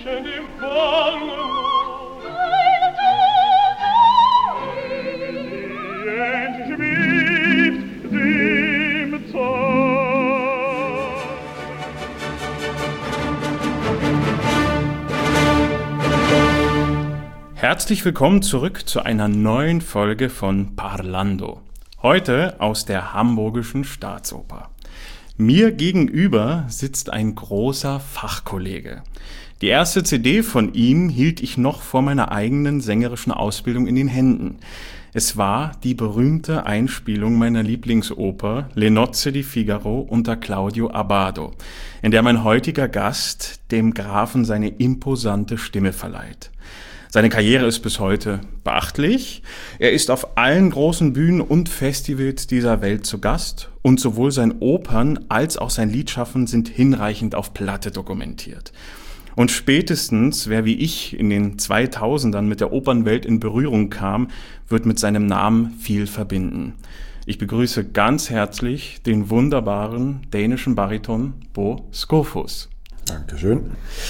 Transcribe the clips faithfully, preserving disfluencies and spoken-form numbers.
Herzlich willkommen zurück zu einer neuen Folge von Parlando. Heute aus der Hamburgischen Staatsoper. Mir gegenüber sitzt ein großer Fachkollege. Die erste C D von ihm hielt ich noch vor meiner eigenen sängerischen Ausbildung in den Händen. Es war die berühmte Einspielung meiner Lieblingsoper Le Nozze di Figaro unter Claudio Abbado, in der mein heutiger Gast dem Grafen seine imposante Stimme verleiht. Seine Karriere ist bis heute beachtlich. Er ist auf allen großen Bühnen und Festivals dieser Welt zu Gast und sowohl sein Opern- als auch sein Liedschaffen sind hinreichend auf Platte dokumentiert. Und spätestens, wer wie ich in den zweitausendern mit der Opernwelt in Berührung kam, wird mit seinem Namen viel verbinden. Ich begrüße ganz herzlich den wunderbaren dänischen Bariton Bo Skofus. Dankeschön.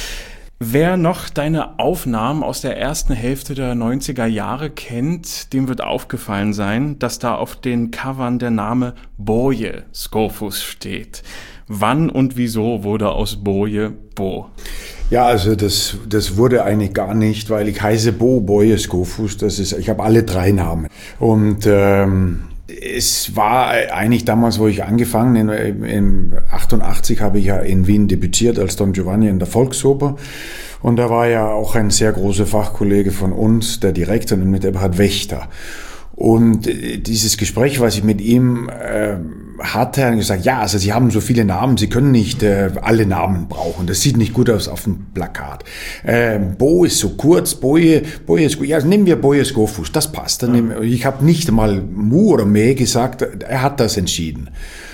Wer noch deine Aufnahmen aus der ersten Hälfte der neunziger Jahre kennt, dem wird aufgefallen sein, dass da auf den Covern der Name Boje Skofus steht. Wann und wieso wurde aus Boje Bo? Ja, also das, das wurde eigentlich gar nicht, weil ich heiße Bo Boje Skofus. Das ist, ich habe alle drei Namen. Und ähm, es war eigentlich damals, wo ich angefangen, in, in achtundachtzig habe ich ja in Wien debütiert als Don Giovanni in der Volksoper. Und da war ja auch ein sehr großer Fachkollege von uns, der Direktor, mit Eberhard Wächter. Und dieses Gespräch, was ich mit ihm äh, hatte, hat er gesagt, ja, also Sie haben so viele Namen, Sie können nicht äh, alle Namen brauchen. Das sieht nicht gut aus auf dem Plakat. Äh, Bo ist so kurz, Boje, Boje ist gut. Ja, nehmen wir Boje Skofus, das passt. Dann nehmen, ich habe nicht mal Mu oder Me gesagt, er hat das entschieden.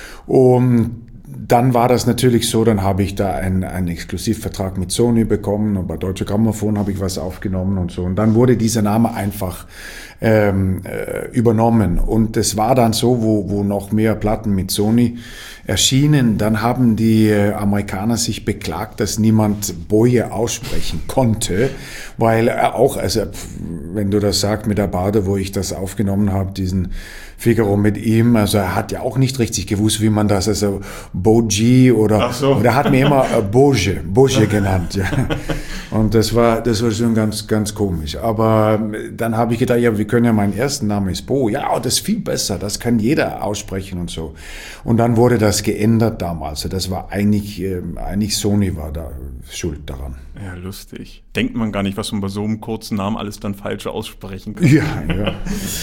Und dann war das natürlich so, dann habe ich da einen, einen Exklusivvertrag mit Sony bekommen und bei Deutsche Grammophon habe ich was aufgenommen und so. Und dann wurde dieser Name einfach ähm, äh, übernommen. Und es war dann so, wo, wo noch mehr Platten mit Sony erschienen, dann haben die äh, Amerikaner sich beklagt, dass niemand Boje aussprechen konnte, weil er auch, also wenn du das sagst mit Abbado, wo ich das aufgenommen habe, diesen Figaro mit ihm, also er hat ja auch nicht richtig gewusst, wie man das, also Boji oder, Ach so. oder er hat mir immer äh, Boje, Boje genannt, ja. Und das war, das war schon ganz, ganz komisch. Aber dann habe ich gedacht, ja, wir können ja, mein erster Name ist Bo, ja, das ist viel besser, das kann jeder aussprechen und so. Und dann wurde das geändert damals. Das war eigentlich, äh, eigentlich Sony war da schuld daran. Ja, lustig. Denkt man gar nicht, was man bei so einem kurzen Namen alles dann falsch aussprechen kann. Ja, ja.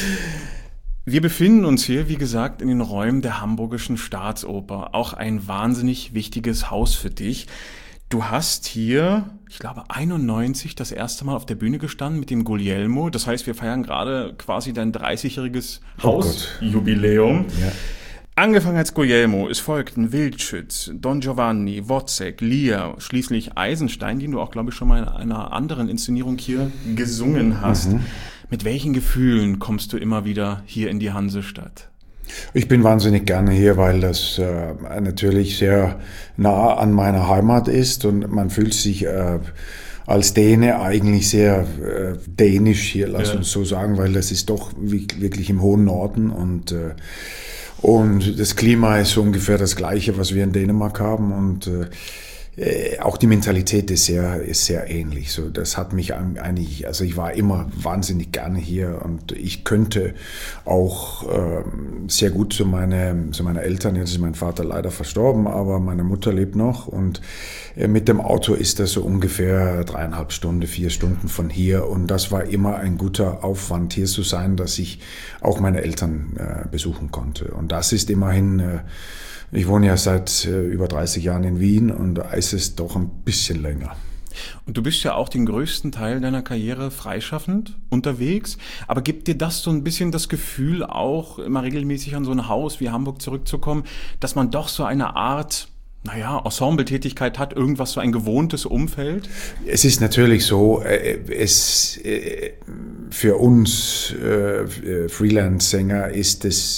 Wir befinden uns hier, wie gesagt, in den Räumen der Hamburgischen Staatsoper. Auch ein wahnsinnig wichtiges Haus für dich. Du hast hier, ich glaube, einundneunzig das erste Mal auf der Bühne gestanden mit dem Guglielmo. Das heißt, wir feiern gerade quasi dein dreißigjähriges Oh Hausjubiläum. Ja. Angefangen als Guglielmo, es folgten Wildschütz, Don Giovanni, Wozzeck, Lear, schließlich Eisenstein, den du auch, glaube ich, schon mal in einer anderen Inszenierung hier gesungen hast. Mhm. Mit welchen Gefühlen kommst du immer wieder hier in die Hansestadt? Ich bin wahnsinnig gerne hier, weil das äh, natürlich sehr nah an meiner Heimat ist und man fühlt sich äh, als Däne eigentlich sehr äh, dänisch hier, lass ja. uns so sagen, weil das ist doch wirklich im hohen Norden und äh, und das Klima ist so ungefähr das Gleiche, was wir in Dänemark haben und äh, auch die Mentalität ist sehr, ist sehr ähnlich. So, das hat mich eigentlich, also ich war immer wahnsinnig gerne hier und ich könnte auch ähm, sehr gut zu meine, zu meinen Eltern. Jetzt ist mein Vater leider verstorben, aber meine Mutter lebt noch und äh, mit dem Auto ist das so ungefähr dreieinhalb Stunden, vier Stunden von hier und das war immer ein guter Aufwand, hier zu sein, dass ich auch meine Eltern äh, besuchen konnte. Und das ist immerhin äh, Ich wohne ja seit äh, über dreißig Jahren in Wien und da ist es doch ein bisschen länger. Und du bist ja auch den größten Teil deiner Karriere freischaffend unterwegs, aber gibt dir das so ein bisschen das Gefühl, auch immer regelmäßig an so ein Haus wie Hamburg zurückzukommen, dass man doch so eine Art, naja, Ensemble-Tätigkeit hat, irgendwas so ein gewohntes Umfeld? Es ist natürlich so, äh, es äh, für uns äh, Freelance-Sänger ist es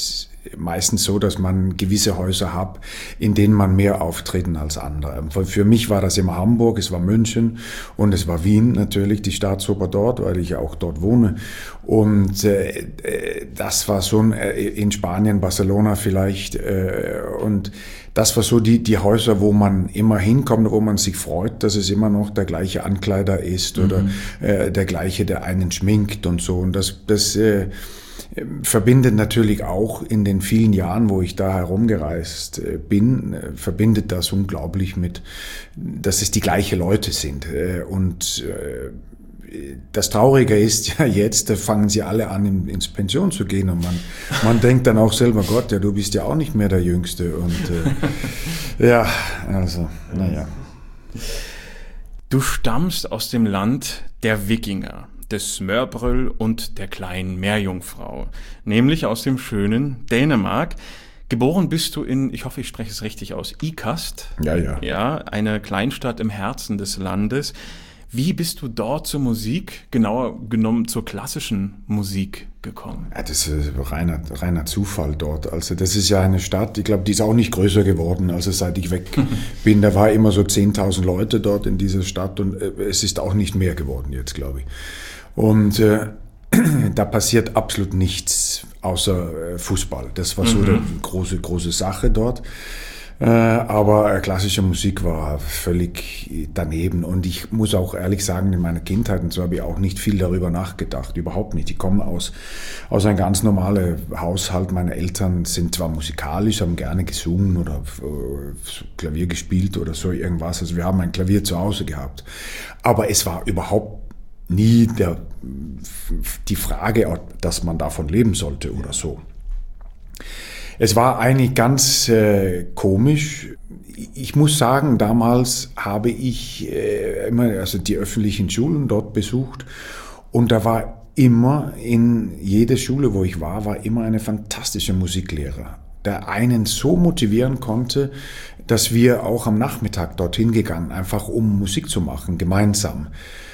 meistens so, dass man gewisse Häuser hat, in denen man mehr auftreten als andere. Für mich war das immer Hamburg, es war München und es war Wien natürlich, die Staatsoper dort, weil ich ja auch dort wohne. Und äh, das war so ein, äh, in Spanien, Barcelona vielleicht. Äh, und das war so die, die Häuser, wo man immer hinkommt, wo man sich freut, dass es immer noch der gleiche Ankleider ist oder mhm. äh, der gleiche, der einen schminkt und so. Und das, das äh, verbindet natürlich auch in den vielen Jahren, wo ich da herumgereist äh, bin, äh, verbindet das unglaublich mit, dass es die gleichen Leute sind. Äh, und äh, das Traurige ist ja jetzt, da fangen sie alle an, in, ins Pension zu gehen und man, man denkt dann auch selber, Gott, ja, du bist ja auch nicht mehr der Jüngste und äh, ja, also, naja. Du stammst aus dem Land der Wikinger, des Smørbrøl und der kleinen Meerjungfrau, nämlich aus dem schönen Dänemark. Geboren bist du in, ich hoffe, ich spreche es richtig aus, Ikast. Ja, ja. Ja, eine Kleinstadt im Herzen des Landes. Wie bist du dort zur Musik, genauer genommen zur klassischen Musik gekommen? Ja, das ist reiner, reiner Zufall dort. Also das ist ja eine Stadt, ich glaube, die ist auch nicht größer geworden, also seit ich weg bin. Da war immer so zehntausend Leute dort in dieser Stadt und es ist auch nicht mehr geworden jetzt, glaube ich. Und äh, da passiert absolut nichts außer äh, Fußball. Das war so mhm. eine große, große Sache dort. Aber klassische Musik war völlig daneben und ich muss auch ehrlich sagen, in meiner Kindheit und so habe ich auch nicht viel darüber nachgedacht, überhaupt nicht. Ich komme aus, aus einem ganz normalen Haushalt. Meine Eltern sind zwar musikalisch, haben gerne gesungen oder Klavier gespielt oder so irgendwas. Also wir haben ein Klavier zu Hause gehabt. Aber es war überhaupt nie der, die Frage, dass man davon leben sollte oder so. Es war eigentlich ganz äh, komisch. Ich muss sagen, damals habe ich äh, immer also die öffentlichen Schulen dort besucht und da war immer in jeder Schule, wo ich war, war immer eine fantastische Musiklehrer, der einen so motivieren konnte, dass wir auch am Nachmittag dorthin gegangen, einfach um Musik zu machen, gemeinsam.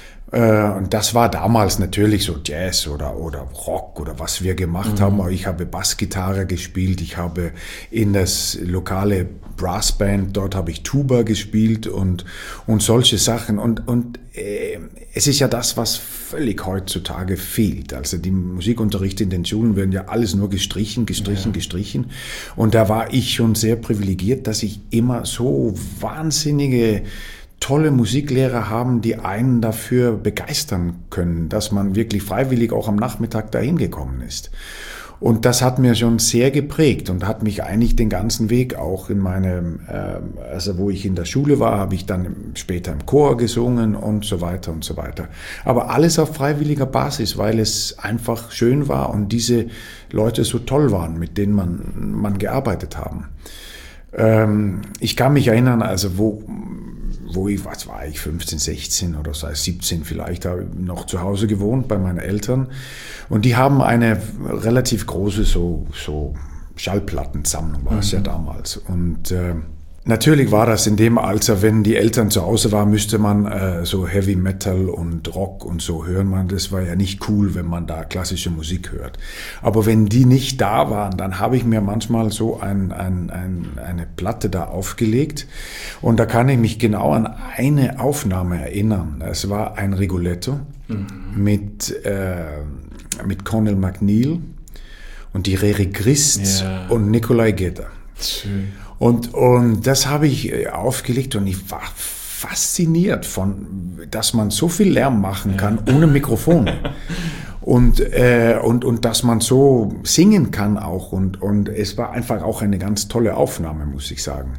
Und das war damals natürlich so Jazz oder, oder Rock oder was wir gemacht mhm. haben. Aber ich habe Bassgitarre gespielt, ich habe in das lokale Brassband, dort habe ich Tuba gespielt und, und solche Sachen. Und, und äh, es ist ja das, was völlig heutzutage fehlt. Also die Musikunterricht in den Schulen werden ja alles nur gestrichen, gestrichen, ja. gestrichen. Und da war ich schon sehr privilegiert, dass ich immer so wahnsinnige tolle Musiklehrer haben, die einen dafür begeistern können, dass man wirklich freiwillig auch am Nachmittag dahin gekommen ist. Und das hat mir schon sehr geprägt und hat mich eigentlich den ganzen Weg auch in meinem, äh, also wo ich in der Schule war, habe ich dann später im Chor gesungen und so weiter und so weiter. Aber alles auf freiwilliger Basis, weil es einfach schön war und diese Leute so toll waren, mit denen man, man gearbeitet haben. Ähm, ich kann mich erinnern, also wo, wo ich, was war ich, fünfzehn, sechzehn oder so, siebzehn vielleicht, habe ich noch zu Hause gewohnt bei meinen Eltern. Und die haben eine relativ große so, so Schallplattensammlung, war es mhm. ja damals. Und äh, natürlich war das in dem Alter, wenn die Eltern zu Hause waren, müsste man äh, so Heavy Metal und Rock und so hören. Man, das war ja nicht cool, wenn man da klassische Musik hört. Aber wenn die nicht da waren, dann habe ich mir manchmal so ein, ein, ein, eine Platte da aufgelegt. Und da kann ich mich genau an eine Aufnahme erinnern. Es war ein Rigoletto mhm. mit, äh, mit Conal McNeil und die Rere Christ ja. und Nikolai Gedda. Schön. Und, und das habe ich aufgelegt und ich war fasziniert von, dass man so viel Lärm machen kann ja. ohne Mikrofon. und, äh, und, und dass man so singen kann auch. Und, und es war einfach auch eine ganz tolle Aufnahme, muss ich sagen.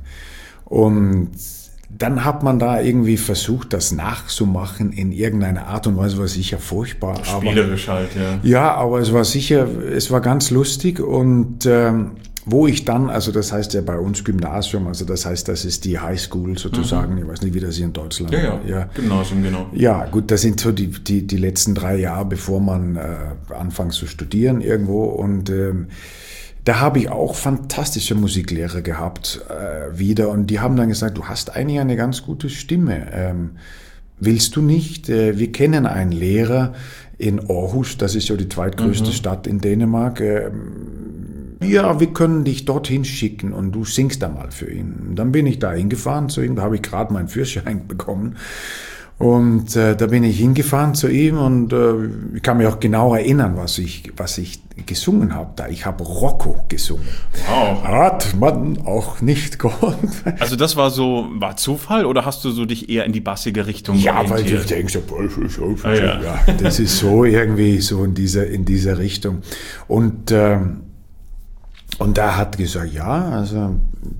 Und dann hat man da irgendwie versucht, das nachzumachen in irgendeiner Art und Weise, war sicher furchtbar. Spielerisch aber, halt, ja. Ja, aber es war sicher, es war ganz lustig und ähm, wo ich dann, also das heißt ja bei uns Gymnasium, also das heißt, das ist die High School sozusagen, mhm. ich weiß nicht, wie das hier in Deutschland ja, ja, ja, Gymnasium, genau. Ja, gut, das sind so die, die, die letzten drei Jahre, bevor man äh, anfängt zu studieren irgendwo und ähm, da habe ich auch fantastische Musiklehrer gehabt äh, wieder und die haben dann gesagt, du hast eigentlich eine ganz gute Stimme. Ähm, willst du nicht? Äh, wir kennen einen Lehrer in Aarhus, das ist ja die zweitgrößte mhm. Stadt in Dänemark. Äh, ja, wir können dich dorthin schicken und du singst da mal für ihn. Und dann bin ich da hingefahren zu ihm, da habe ich gerade meinen Führerschein bekommen. Und äh, da bin ich hingefahren zu ihm und äh, ich kann mich auch genau erinnern, was ich, was ich gesungen habe da. Ich habe Rocco gesungen. Wow. Hat man auch nicht gehört. Also das war so, war Zufall oder hast du so dich eher in die bassige Richtung Ja, weil orientiert? ich denke so, Ah, ja. ja, das ist so irgendwie so in dieser, in dieser Richtung. Und, ähm, und da hat gesagt, ja, also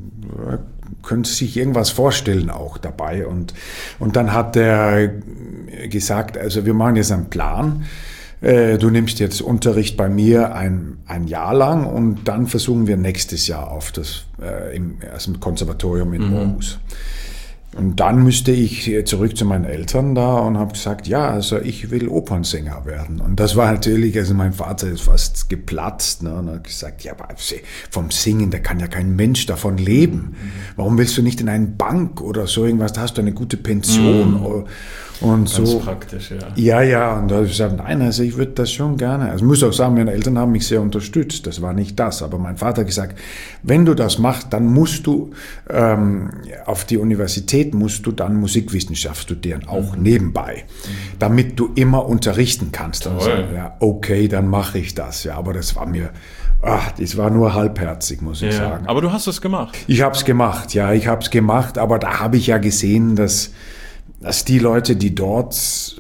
könnte sich irgendwas vorstellen auch dabei. Und, und dann hat er gesagt, also wir machen jetzt einen Plan. Du nimmst jetzt Unterricht bei mir ein, ein Jahr lang und dann versuchen wir nächstes Jahr auf das äh, im, also im Konservatorium in Aarhus. Mhm. Und dann müsste ich zurück zu meinen Eltern da und habe gesagt, ja, also ich will Opernsänger werden. Und das war natürlich, also mein Vater ist fast geplatzt, ne, und hat gesagt, ja, aber vom Singen, da kann ja kein Mensch davon leben. Warum willst du nicht in eine Bank oder so irgendwas, da hast du eine gute Pension. Mhm. Und Ganz so. Praktisch, ja. Ja, ja, und da habe ich gesagt, nein, also ich würde das schon gerne. Also ich muss auch sagen, meine Eltern haben mich sehr unterstützt, das war nicht das. Aber mein Vater hat gesagt, wenn du das machst, dann musst du ähm, auf die Universität, musst du dann Musikwissenschaft studieren, auch mhm. nebenbei, mhm. damit du immer unterrichten kannst. Dann sage ich, ja, okay, dann mache ich das. Ja, aber das war mir, ach, das war nur halbherzig, muss ich ja, sagen. Aber du hast es gemacht. Ich habe es gemacht, ja, ich habe es gemacht, aber da habe ich ja gesehen, dass dass die Leute, die dort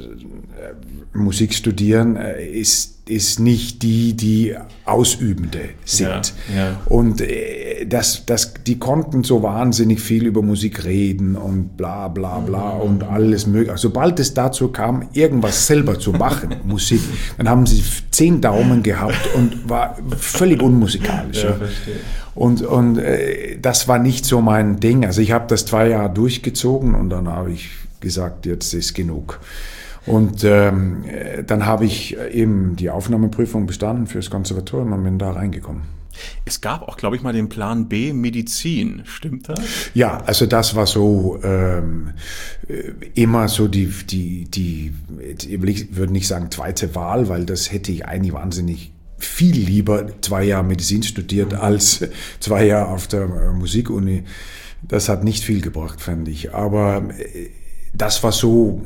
äh, Musik studieren, äh, ist, ist nicht die, die Ausübende sind. Ja, ja. Und äh, das, das, die konnten so wahnsinnig viel über Musik reden und bla bla bla mhm. und alles mögliche. Sobald es dazu kam, irgendwas selber zu machen, Musik, dann haben sie zehn Daumen gehabt und war völlig unmusikalisch. Ja, ja. verstehe. Und, und äh, das war nicht so mein Ding. Also ich habe das zwei Jahre durchgezogen und dann habe ich gesagt, jetzt ist genug. Und ähm, dann habe ich eben die Aufnahmeprüfung bestanden fürs Konservatorium und bin da reingekommen. Es gab auch, glaube ich, mal den Plan B, Medizin. Stimmt das? Ja, also das war so ähm, immer so die, die, die, ich würde nicht sagen zweite Wahl, weil das hätte ich eigentlich wahnsinnig viel lieber zwei Jahre Medizin studiert mhm. als zwei Jahre auf der Musikuni. Das hat nicht viel gebracht, fand ich. Aber das war so,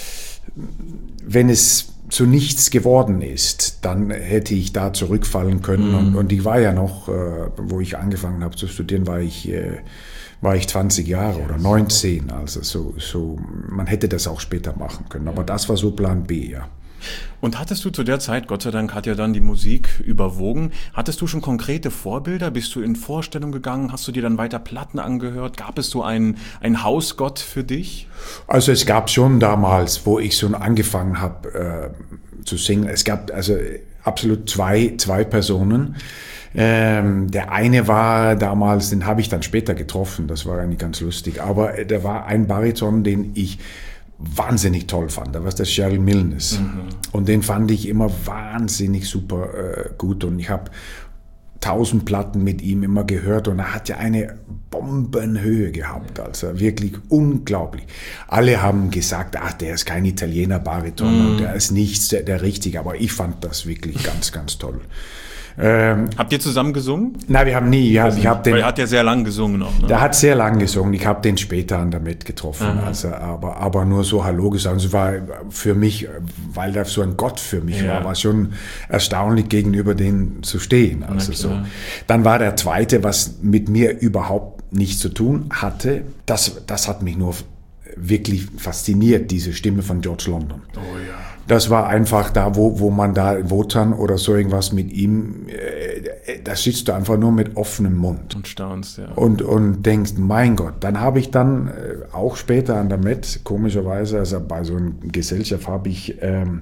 wenn es zu nichts geworden ist, dann hätte ich da zurückfallen können. Mhm. Und, und ich war ja noch, äh, wo ich angefangen habe zu studieren, war ich, äh, war ich zwanzig Jahre oder neunzehn. Also so, so, man hätte das auch später machen können. Aber das war so Plan B, ja. Und hattest du zu der Zeit, Gott sei Dank hat ja dann die Musik überwogen, hattest du schon konkrete Vorbilder? Bist du in Vorstellung gegangen? Hast du dir dann weiter Platten angehört? Gab es so einen, einen Hausgott für dich? Also es gab schon damals, wo ich so angefangen habe äh, zu singen, es gab also absolut zwei, zwei Personen. Ähm, der eine war damals, den habe ich dann später getroffen, das war eigentlich ganz lustig, aber der war ein Bariton, den ich wahnsinnig toll fand. Da war es der Cheryl Milnes. Mhm. Und den fand ich immer wahnsinnig super äh, gut. Und ich habe tausend Platten mit ihm immer gehört und er hat ja eine Bombenhöhe gehabt. Also wirklich unglaublich. Alle haben gesagt, ach, der ist kein Italiener Bariton mhm. und der ist nicht der, der Richtige. Aber ich fand das wirklich ganz, ganz toll. Ähm, Habt ihr zusammen gesungen? Nein, wir haben nie. Ja, ich hab den, Weil er hat ja sehr lang gesungen noch. Ne? Der hat sehr lang gesungen. Ich habe den später an der Met getroffen. Aha. Also, aber, aber nur so Hallo gesagt. Es war für mich, weil der so ein Gott für mich ja. war, war schon erstaunlich gegenüber denen zu stehen. Also so. Dann war der zweite, was mit mir überhaupt nichts zu tun hatte. Das, das hat mich nur wirklich fasziniert, diese Stimme von George London. Oh ja. Das war einfach da, wo, wo man da Wotan oder so irgendwas mit ihm, äh, da sitzt du einfach nur mit offenem Mund. Und staunst, ja. Und, und denkst, mein Gott. Dann habe ich dann äh, auch später an der Met, komischerweise, also bei so einer Gesellschaft habe ich, ähm,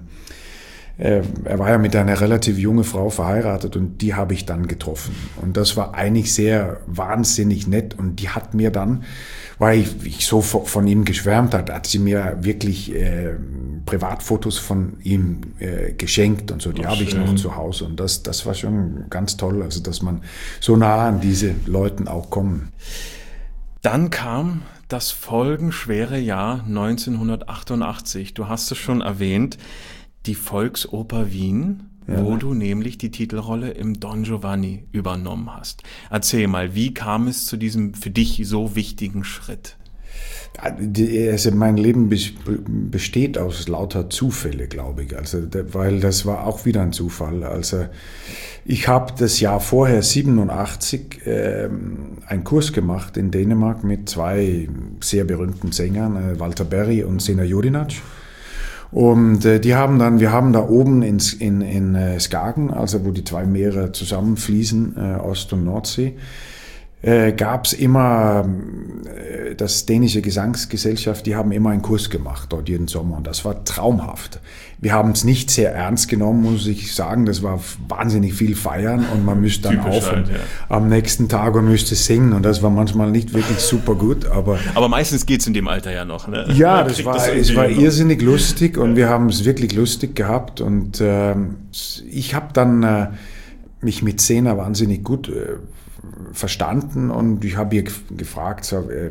äh, er war ja mit einer relativ junge Frau verheiratet und die habe ich dann getroffen. Und das war eigentlich sehr wahnsinnig nett und die hat mir dann, weil ich, ich so von ihm geschwärmt hat, hat sie mir wirklich äh, Privatfotos von ihm äh, geschenkt und so, die habe ich noch zu Hause und das, das war schon ganz toll, also dass man so nah an diese Leuten auch kommt. Dann kam das folgenschwere Jahr neunzehnhundertachtundachtzig, du hast es schon erwähnt, die Volksoper Wien. ja. wo du nämlich die Titelrolle im Don Giovanni übernommen hast. Erzähl mal, wie kam es zu diesem für dich so wichtigen Schritt? Also mein Leben besteht aus lauter Zufälle, glaube ich. Also, weil das war auch wieder ein Zufall. Also ich habe das Jahr vorher, siebenundachtzig, äh, einen Kurs gemacht in Dänemark mit zwei sehr berühmten Sängern, äh, Walter Berry und Sena Jodinac. Und äh, die haben dann, wir haben da oben in, in, in äh, Skagen, also wo die zwei Meere zusammenfließen, äh, Ost- und Nordsee, Äh, gab es immer, äh, das dänische Gesangsgesellschaft, die haben immer einen Kurs gemacht dort jeden Sommer und das war traumhaft. Wir haben es nicht sehr ernst genommen, muss ich sagen, das war wahnsinnig viel feiern und man müsste dann Typisch auf halt, ja. am nächsten Tag und müsste singen und das war manchmal nicht wirklich super gut. Aber, aber meistens geht's in dem Alter ja noch. Ne? Ja, das war, das es war irrsinnig lustig und ja. wir haben es wirklich lustig gehabt und äh, ich habe dann äh, mich mit Sena wahnsinnig gut äh, verstanden und ich habe ihr gefragt, so, äh,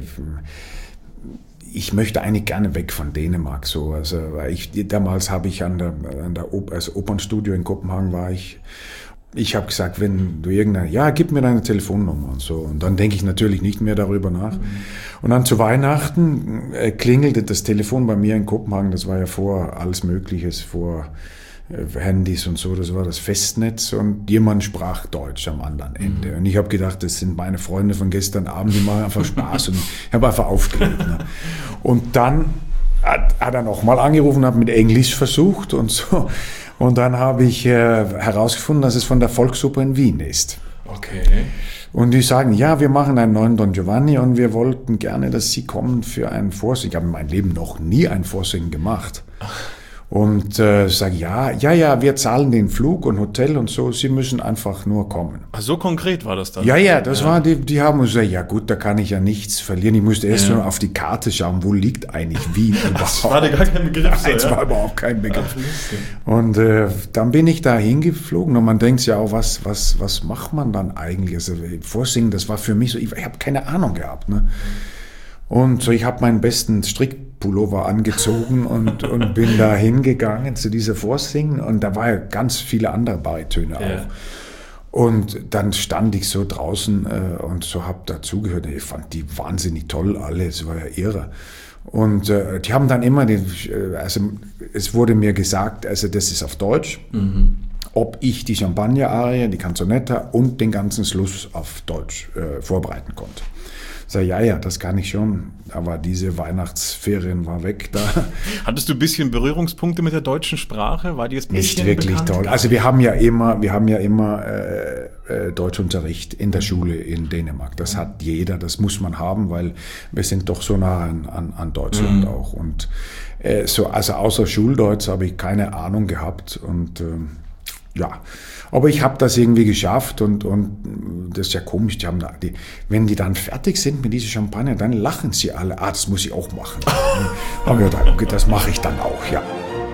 ich möchte eigentlich gerne weg von Dänemark, so, also, weil ich, damals habe ich an der, an der Op- also Opernstudio in Kopenhagen war ich, ich habe gesagt, wenn du irgendeine, ja, gib mir deine Telefonnummer und so, und dann denke ich natürlich nicht mehr darüber nach. Mhm. Und dann zu Weihnachten äh, klingelte das Telefon bei mir in Kopenhagen, das war ja vor alles Mögliches, vor Handys und so, das war das Festnetz und jemand sprach Deutsch am anderen Ende. Mhm. Und ich habe gedacht, das sind meine Freunde von gestern Abend, die machen einfach Spaß und ich habe einfach aufgelegt. Ne? Und dann hat, hat er nochmal angerufen, hat mit Englisch versucht und so. Und dann habe ich äh, herausgefunden, dass es von der Volksoper in Wien ist. Okay. Und die sagen, ja, wir machen einen neuen Don Giovanni und wir wollten gerne, dass Sie kommen für einen Vorsingen. Ich habe in meinem Leben noch nie ein Vorsingen gemacht. Und äh, sage, ja, ja, ja, wir zahlen den Flug und Hotel und so, Sie müssen einfach nur kommen. Ach, so konkret war das dann? Ja, ja, das ja. war, die, die haben gesagt, ja gut, da kann ich ja nichts verlieren. Ich musste erst ja. nur auf die Karte schauen, wo liegt eigentlich Wien überhaupt. Das war dir gar kein Begriff. Nein, es ja? war überhaupt kein Begriff. Ach, und äh, dann bin ich da hingeflogen und man denkt sich ja auch, was, was, was macht man dann eigentlich? Also Vorsingen, das war für mich so, ich, ich habe keine Ahnung gehabt, ne? Und so, ich habe meinen besten Strickpullover angezogen und, und bin da hingegangen zu dieser Vorsingen und da war ja ganz viele andere Baritöne auch. Ja. Und dann stand ich so draußen äh, und so habe dazugehört. Ich fand die wahnsinnig toll alle, es war ja irre. Und äh, die haben dann immer, den, also es wurde mir gesagt, also das ist auf Deutsch, mhm. ob ich die Champagner-Arie, die Canzonetta und den ganzen Schluss auf Deutsch äh, vorbereiten konnte. Ich sage, ja, ja, das kann ich schon, aber diese Weihnachtsferien war weg da. Hattest du ein bisschen Berührungspunkte mit der deutschen Sprache? War die jetzt ein bisschen Nicht wirklich bekannt? Toll. Also wir haben ja immer, wir haben ja immer äh, äh, Deutschunterricht in der Schule in Dänemark. Das hat jeder, das muss man haben, weil wir sind doch so nah an, an, an Deutschland mhm. auch. Und äh, so, also außer Schuldeutsch habe ich keine Ahnung gehabt und äh, ja, aber ich habe das irgendwie geschafft und, und das ist ja komisch, die haben da, die, wenn die dann fertig sind mit dieser Champagner, dann lachen sie alle, ah, das muss ich auch machen. Haben wir gedacht, okay, das mache ich dann auch, ja.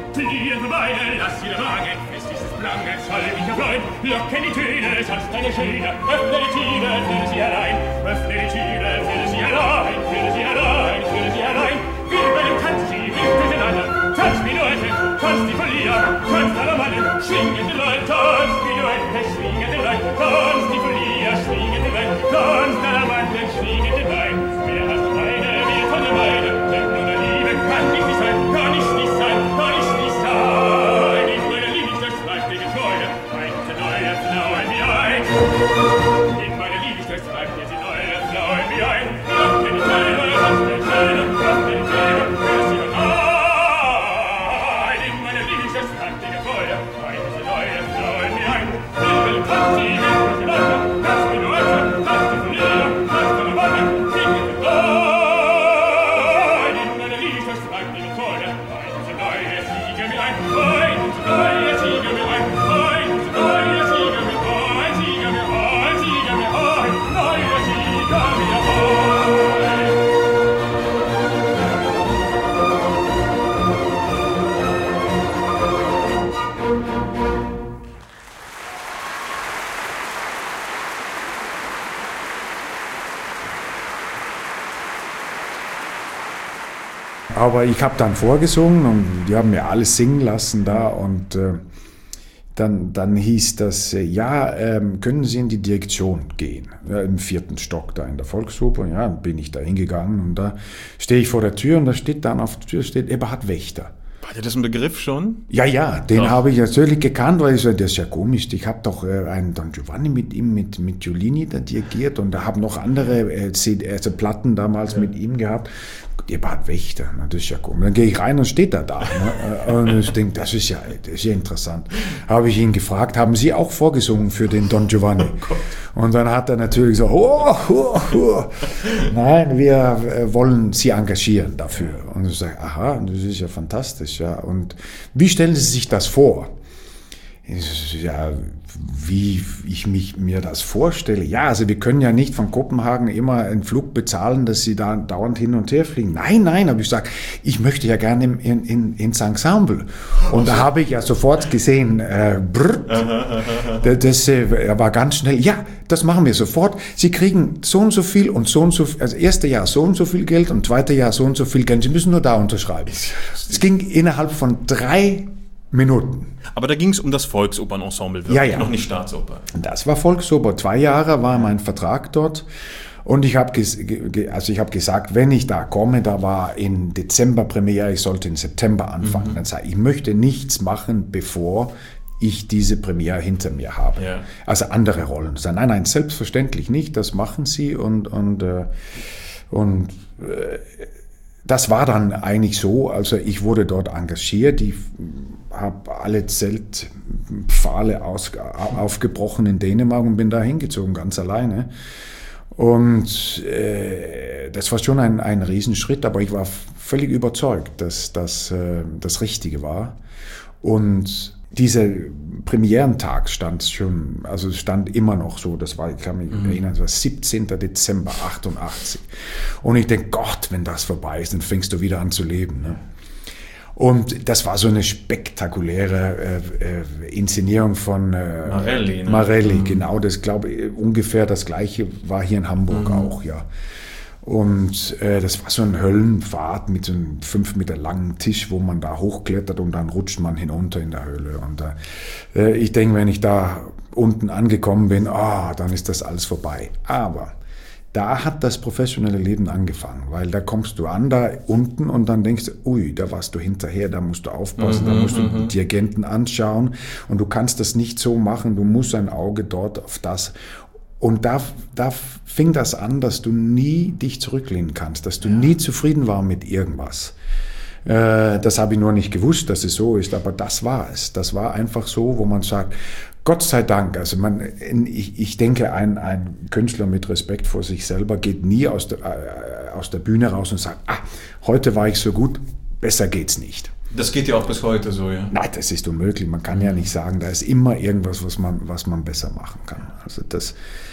Locken die Töne, tanzt deine Schöne, öffne die Türe für sie allein, öffne die Türe für sie allein, für sie allein, für sie allein. Über dem tanzt sie, winkt miteinander, tanzt wie Leute, tanzt die Verlierer, tanzt alle Mannen, schwingende Leute, tanzt wie Leute, schwingende Leute, tanzt die Verlierer, schwingende Leute, tanzt alle Mannen, schwingende Leute. Wer hat meine, wer von der Weide, denn ohne Liebe kann ich nicht sein, kann ich nicht sein, kann ich nicht sein. In meiner Liebe bleibt die Freude, meine neue Flauen wie ein. In meiner Liebe bleibt die neue Flauen wie ein. Locken die Töne, tanzt die Töne, tanzt die Töne, für sie allein. In meiner Liebe bleibt die Freude, meine neue Flauen wie ein. Will tanzt sie, will sie lachen, tanzt die Leute, tanzt die Verlierer, tanzt alle Wannen, singt die Leute. In meiner Liebe bleibt die Freude, meine neue Siege wie ein. Meine neue Siege wie ein. Meine neue Siege wie ein. Siege wie ein, Siege wie ein. Neue Siege wie ein. Aber ich habe dann vorgesungen und die haben mir alles singen lassen da und äh, dann, dann hieß das, äh, ja, ähm, können Sie in die Direktion gehen? Ja, im vierten Stock da in der Volksoper. Ja, bin ich da hingegangen und da stehe ich vor der Tür und da steht dann auf der Tür steht Eberhard Wächter. War dir das ein Begriff schon? Ja, ja, den ja. habe ich natürlich gekannt, weil ich so, das ist ja komisch. Ich habe doch äh, einen Don Giovanni mit ihm, mit, mit Giulini da dirigiert und da habe noch andere äh, also Platten damals ja. mit ihm gehabt. Eberhard Wächter, das ist ja komisch. Dann gehe ich rein und steht er da. Ne? Und ich denke, das ist ja, das ist ja interessant. Habe ich ihn gefragt, haben Sie auch vorgesungen für den Don Giovanni? Oh und dann hat er natürlich so, oh, oh, oh. Nein, wir wollen Sie engagieren dafür. Und ich sage, aha, das ist ja fantastisch. Ja. Und wie stellen Sie sich das vor? Ja, wie ich mich, mir das vorstelle. Ja, also wir können ja nicht von Kopenhagen immer einen Flug bezahlen, dass Sie da dauernd hin und her fliegen. Nein, nein, habe ich gesagt, ich möchte ja gerne in, in, ins Ensemble. Und da habe ich ja sofort gesehen, äh, brr, das, das äh, war ganz schnell, ja, das machen wir sofort. Sie kriegen so und so viel und so und so viel, also erste Jahr so und so viel Geld und zweite Jahr so und so viel Geld. Sie müssen nur da unterschreiben. Es ging innerhalb von drei Minuten. Aber da ging es um das Volksopernensemble, wirklich, ja, ja. noch nicht Staatsoper. Das war Volksoper. Zwei Jahre war mein Vertrag dort. Und ich habe also ich hab gesagt, wenn ich da komme, da war in Dezember Premiere, ich sollte in September anfangen. Mhm. Dann sage ich, ich möchte nichts machen, bevor ich diese Premiere hinter mir habe. Ja. Also andere Rollen. Ich sage, nein, nein, selbstverständlich nicht, das machen Sie. Und, und, und äh, das war dann eigentlich so, also ich wurde dort engagiert, ich habe alle Zeltpfahle aus, aufgebrochen in Dänemark und bin da hingezogen, ganz alleine. Und äh, das war schon ein, ein Riesenschritt, aber ich war völlig überzeugt, dass das äh, das Richtige war. Und dieser Premierentag stand schon, also stand immer noch so, das war, ich kann mich mhm. erinnern, das war siebzehnten Dezember achtundachtzig. Und ich denke, Gott, wenn das vorbei ist, dann fängst du wieder an zu leben. Ne? Und das war so eine spektakuläre äh, äh, Inszenierung von äh, Marelli. Ne? Marelli, mhm. genau, das glaube ich, ungefähr das Gleiche war hier in Hamburg mhm. auch, ja. Und äh, das war so ein Höllenpfad mit so einem fünf Meter langen Tisch, wo man da hochklettert und dann rutscht man hinunter in der Höhle. Und äh, ich denke, wenn ich da unten angekommen bin, ah, dann ist das alles vorbei. Aber da hat das professionelle Leben angefangen, weil da kommst du an, da unten und dann denkst du, ui, da warst du hinterher, da musst du aufpassen, mhm, da musst du mhm. die Dirigenten anschauen und du kannst das nicht so machen, du musst ein Auge dort auf das. Und da, da fing das an, dass du nie dich zurücklehnen kannst, dass du ja. nie zufrieden war mit irgendwas. Äh, das habe ich nur nicht gewusst, dass es so ist, aber das war es. Das war einfach so, wo man sagt, Gott sei Dank, also man, ich, ich denke, ein, ein Künstler mit Respekt vor sich selber geht nie aus der, äh, aus der Bühne raus und sagt, ah, heute war ich so gut, besser geht's nicht. Das geht ja auch bis heute so, ja? Nein, das ist unmöglich. Man kann ja nicht sagen, da ist immer irgendwas, was man, was man besser machen kann. Also das,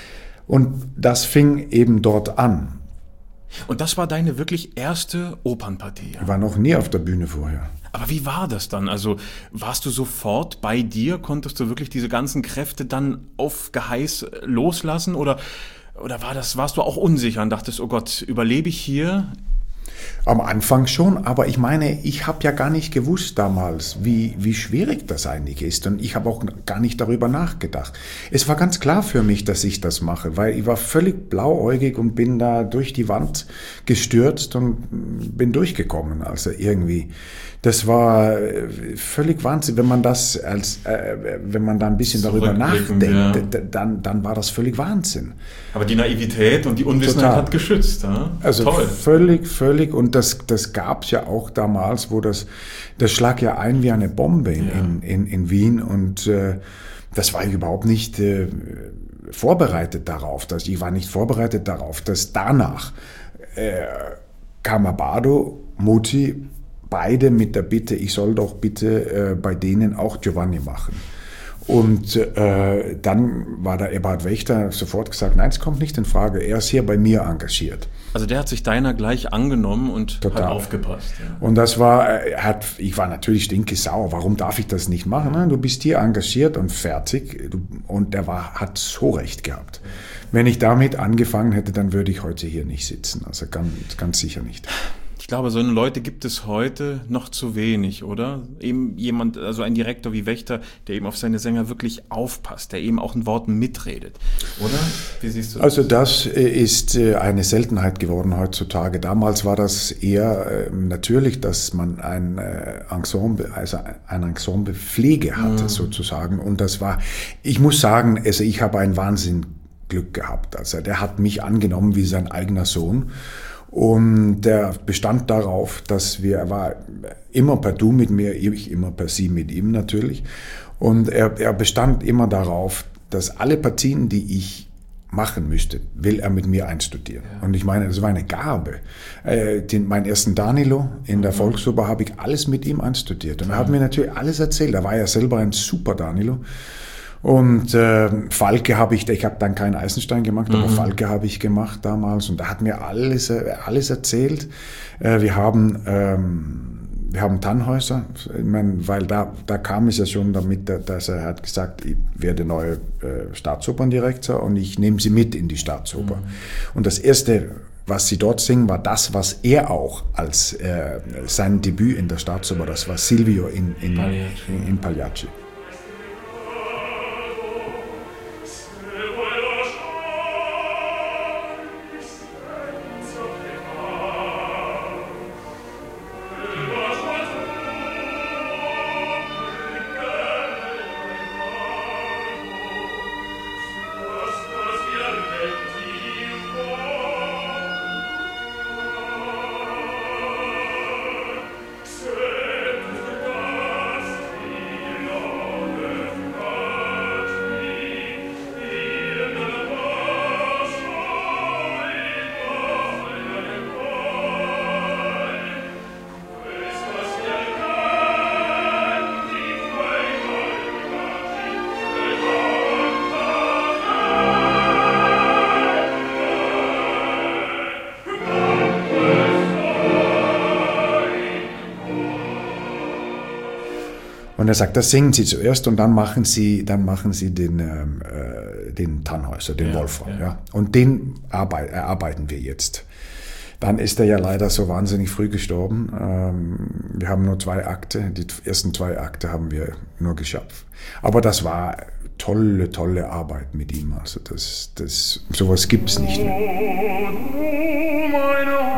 und das fing eben dort an. Und das war deine wirklich erste Opernpartie? Ja? Ich war noch nie auf der Bühne vorher. Aber wie war das dann? Also warst du sofort bei dir? Konntest du wirklich diese ganzen Kräfte dann auf Geheiß loslassen? Oder, oder war das, warst du auch unsicher und dachtest, oh Gott, überlebe ich hier? Am Anfang schon, aber ich meine, ich habe ja gar nicht gewusst damals, wie, wie schwierig das eigentlich ist und ich habe auch gar nicht darüber nachgedacht. Es war ganz klar für mich, dass ich das mache, weil ich war völlig blauäugig und bin da durch die Wand gestürzt und bin durchgekommen, also irgendwie. Das war völlig Wahnsinn, wenn man das als, äh, wenn man da ein bisschen darüber nachdenkt, ja. dann, dann war das völlig Wahnsinn. Aber die Naivität und die Unwissenheit Total. Hat geschützt, ja? Also Toll. völlig, völlig, und das, das gab es ja auch damals, wo das, das schlag ja ein wie eine Bombe in, ja. in, in, in Wien und äh, das war ich überhaupt nicht äh, vorbereitet darauf, dass ich war nicht vorbereitet darauf, dass danach äh, kam Abbado, Muti, beide mit der Bitte, ich soll doch bitte äh, bei denen auch Giovanni machen. Und äh, dann war der Eberhard Wächter sofort gesagt, nein, es kommt nicht in Frage, er ist hier bei mir engagiert. Also der hat sich deiner gleich angenommen und Total. Hat aufgepasst. Ja. Und das war, er hat, ich war natürlich stinkesauer, warum darf ich das nicht machen? Nein, du bist hier engagiert und fertig. Und der war, hat so recht gehabt. Wenn ich damit angefangen hätte, dann würde ich heute hier nicht sitzen, also ganz, ganz sicher nicht. Ich glaube, so eine Leute gibt es heute noch zu wenig, oder? Eben jemand, also ein Direktor wie Wächter, der eben auf seine Sänger wirklich aufpasst, der eben auch in Worten mitredet, oder? Wie siehst du das? Also das ist eine Seltenheit geworden heutzutage. Damals war das eher natürlich, dass man ein Ensemble, also ein Ensemble Pflege hatte mhm. sozusagen. Und das war, ich muss sagen, also ich habe ein Wahnsinn Glück gehabt. Also der hat mich angenommen wie sein eigener Sohn. Und der bestand darauf, dass wir, er war immer per Du mit mir, ich immer per Sie mit ihm natürlich. Und er, er bestand immer darauf, dass alle Partien, die ich machen müsste, will er mit mir einstudieren. Ja. Und ich meine, das war eine Gabe. Äh, den, meinen ersten Danilo in der mhm. Volksoper habe ich alles mit ihm einstudiert. Und er hat mir natürlich alles erzählt. Er war ja selber ein super Danilo. Und äh, Falke habe ich, ich habe dann keinen Eisenstein gemacht, mhm. aber Falke habe ich gemacht damals und er hat mir alles, alles erzählt. Äh, wir haben, ähm, wir haben Tannhäuser, ich meine, weil da, da kam es ja schon damit, dass er hat gesagt, ich werde neuer äh, Staatsoperndirektor und ich nehme sie mit in die Staatsoper. Mhm. Und das erste, was sie dort singen, war das, was er auch als äh, sein Debüt in der Staatsoper, das war Silvio in, in, Pagliacci. in, in Pagliacci. Und er sagt, das singen Sie zuerst und dann machen Sie, dann machen Sie den, äh, den Tannhäuser, den ja, Wolfram. Ja. Ja. Und den arbeit, erarbeiten wir jetzt. Dann ist er ja leider so wahnsinnig früh gestorben. Ähm, wir haben nur zwei Akte, die ersten zwei Akte haben wir nur geschafft. Aber das war tolle, tolle Arbeit mit ihm. Also das, das, sowas gibt es nicht mehr. Oh, meine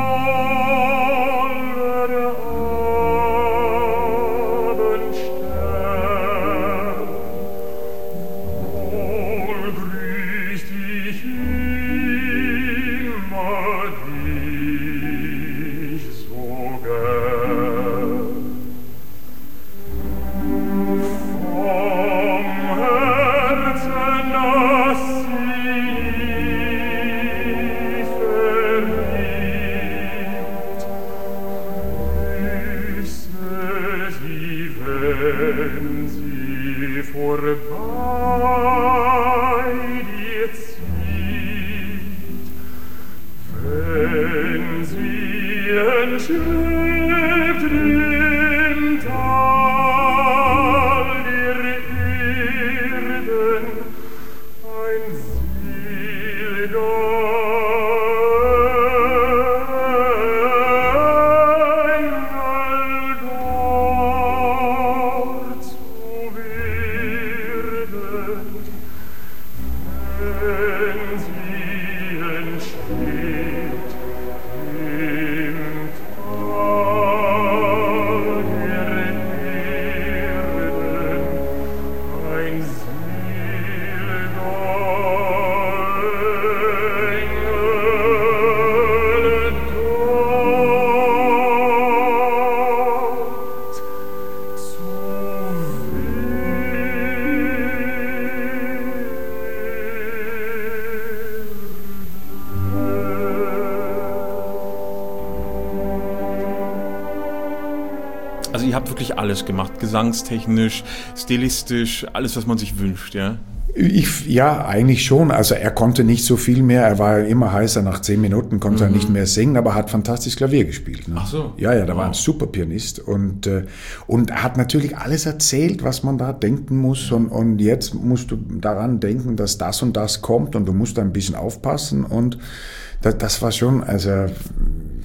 Also ihr habt wirklich alles gemacht, gesangstechnisch, stilistisch, alles, was man sich wünscht, ja? Ich, ja, eigentlich schon. Also er konnte nicht so viel mehr. Er war immer heißer. Nach zehn Minuten konnte mhm. er nicht mehr singen, aber hat fantastisch Klavier gespielt. Ne? Ach so. Ja, ja, da wow. war ein super Pianist. Und, äh, und er hat natürlich alles erzählt, was man da denken muss. Und, und jetzt musst du daran denken, dass das und das kommt und du musst da ein bisschen aufpassen. Und das, das war schon, also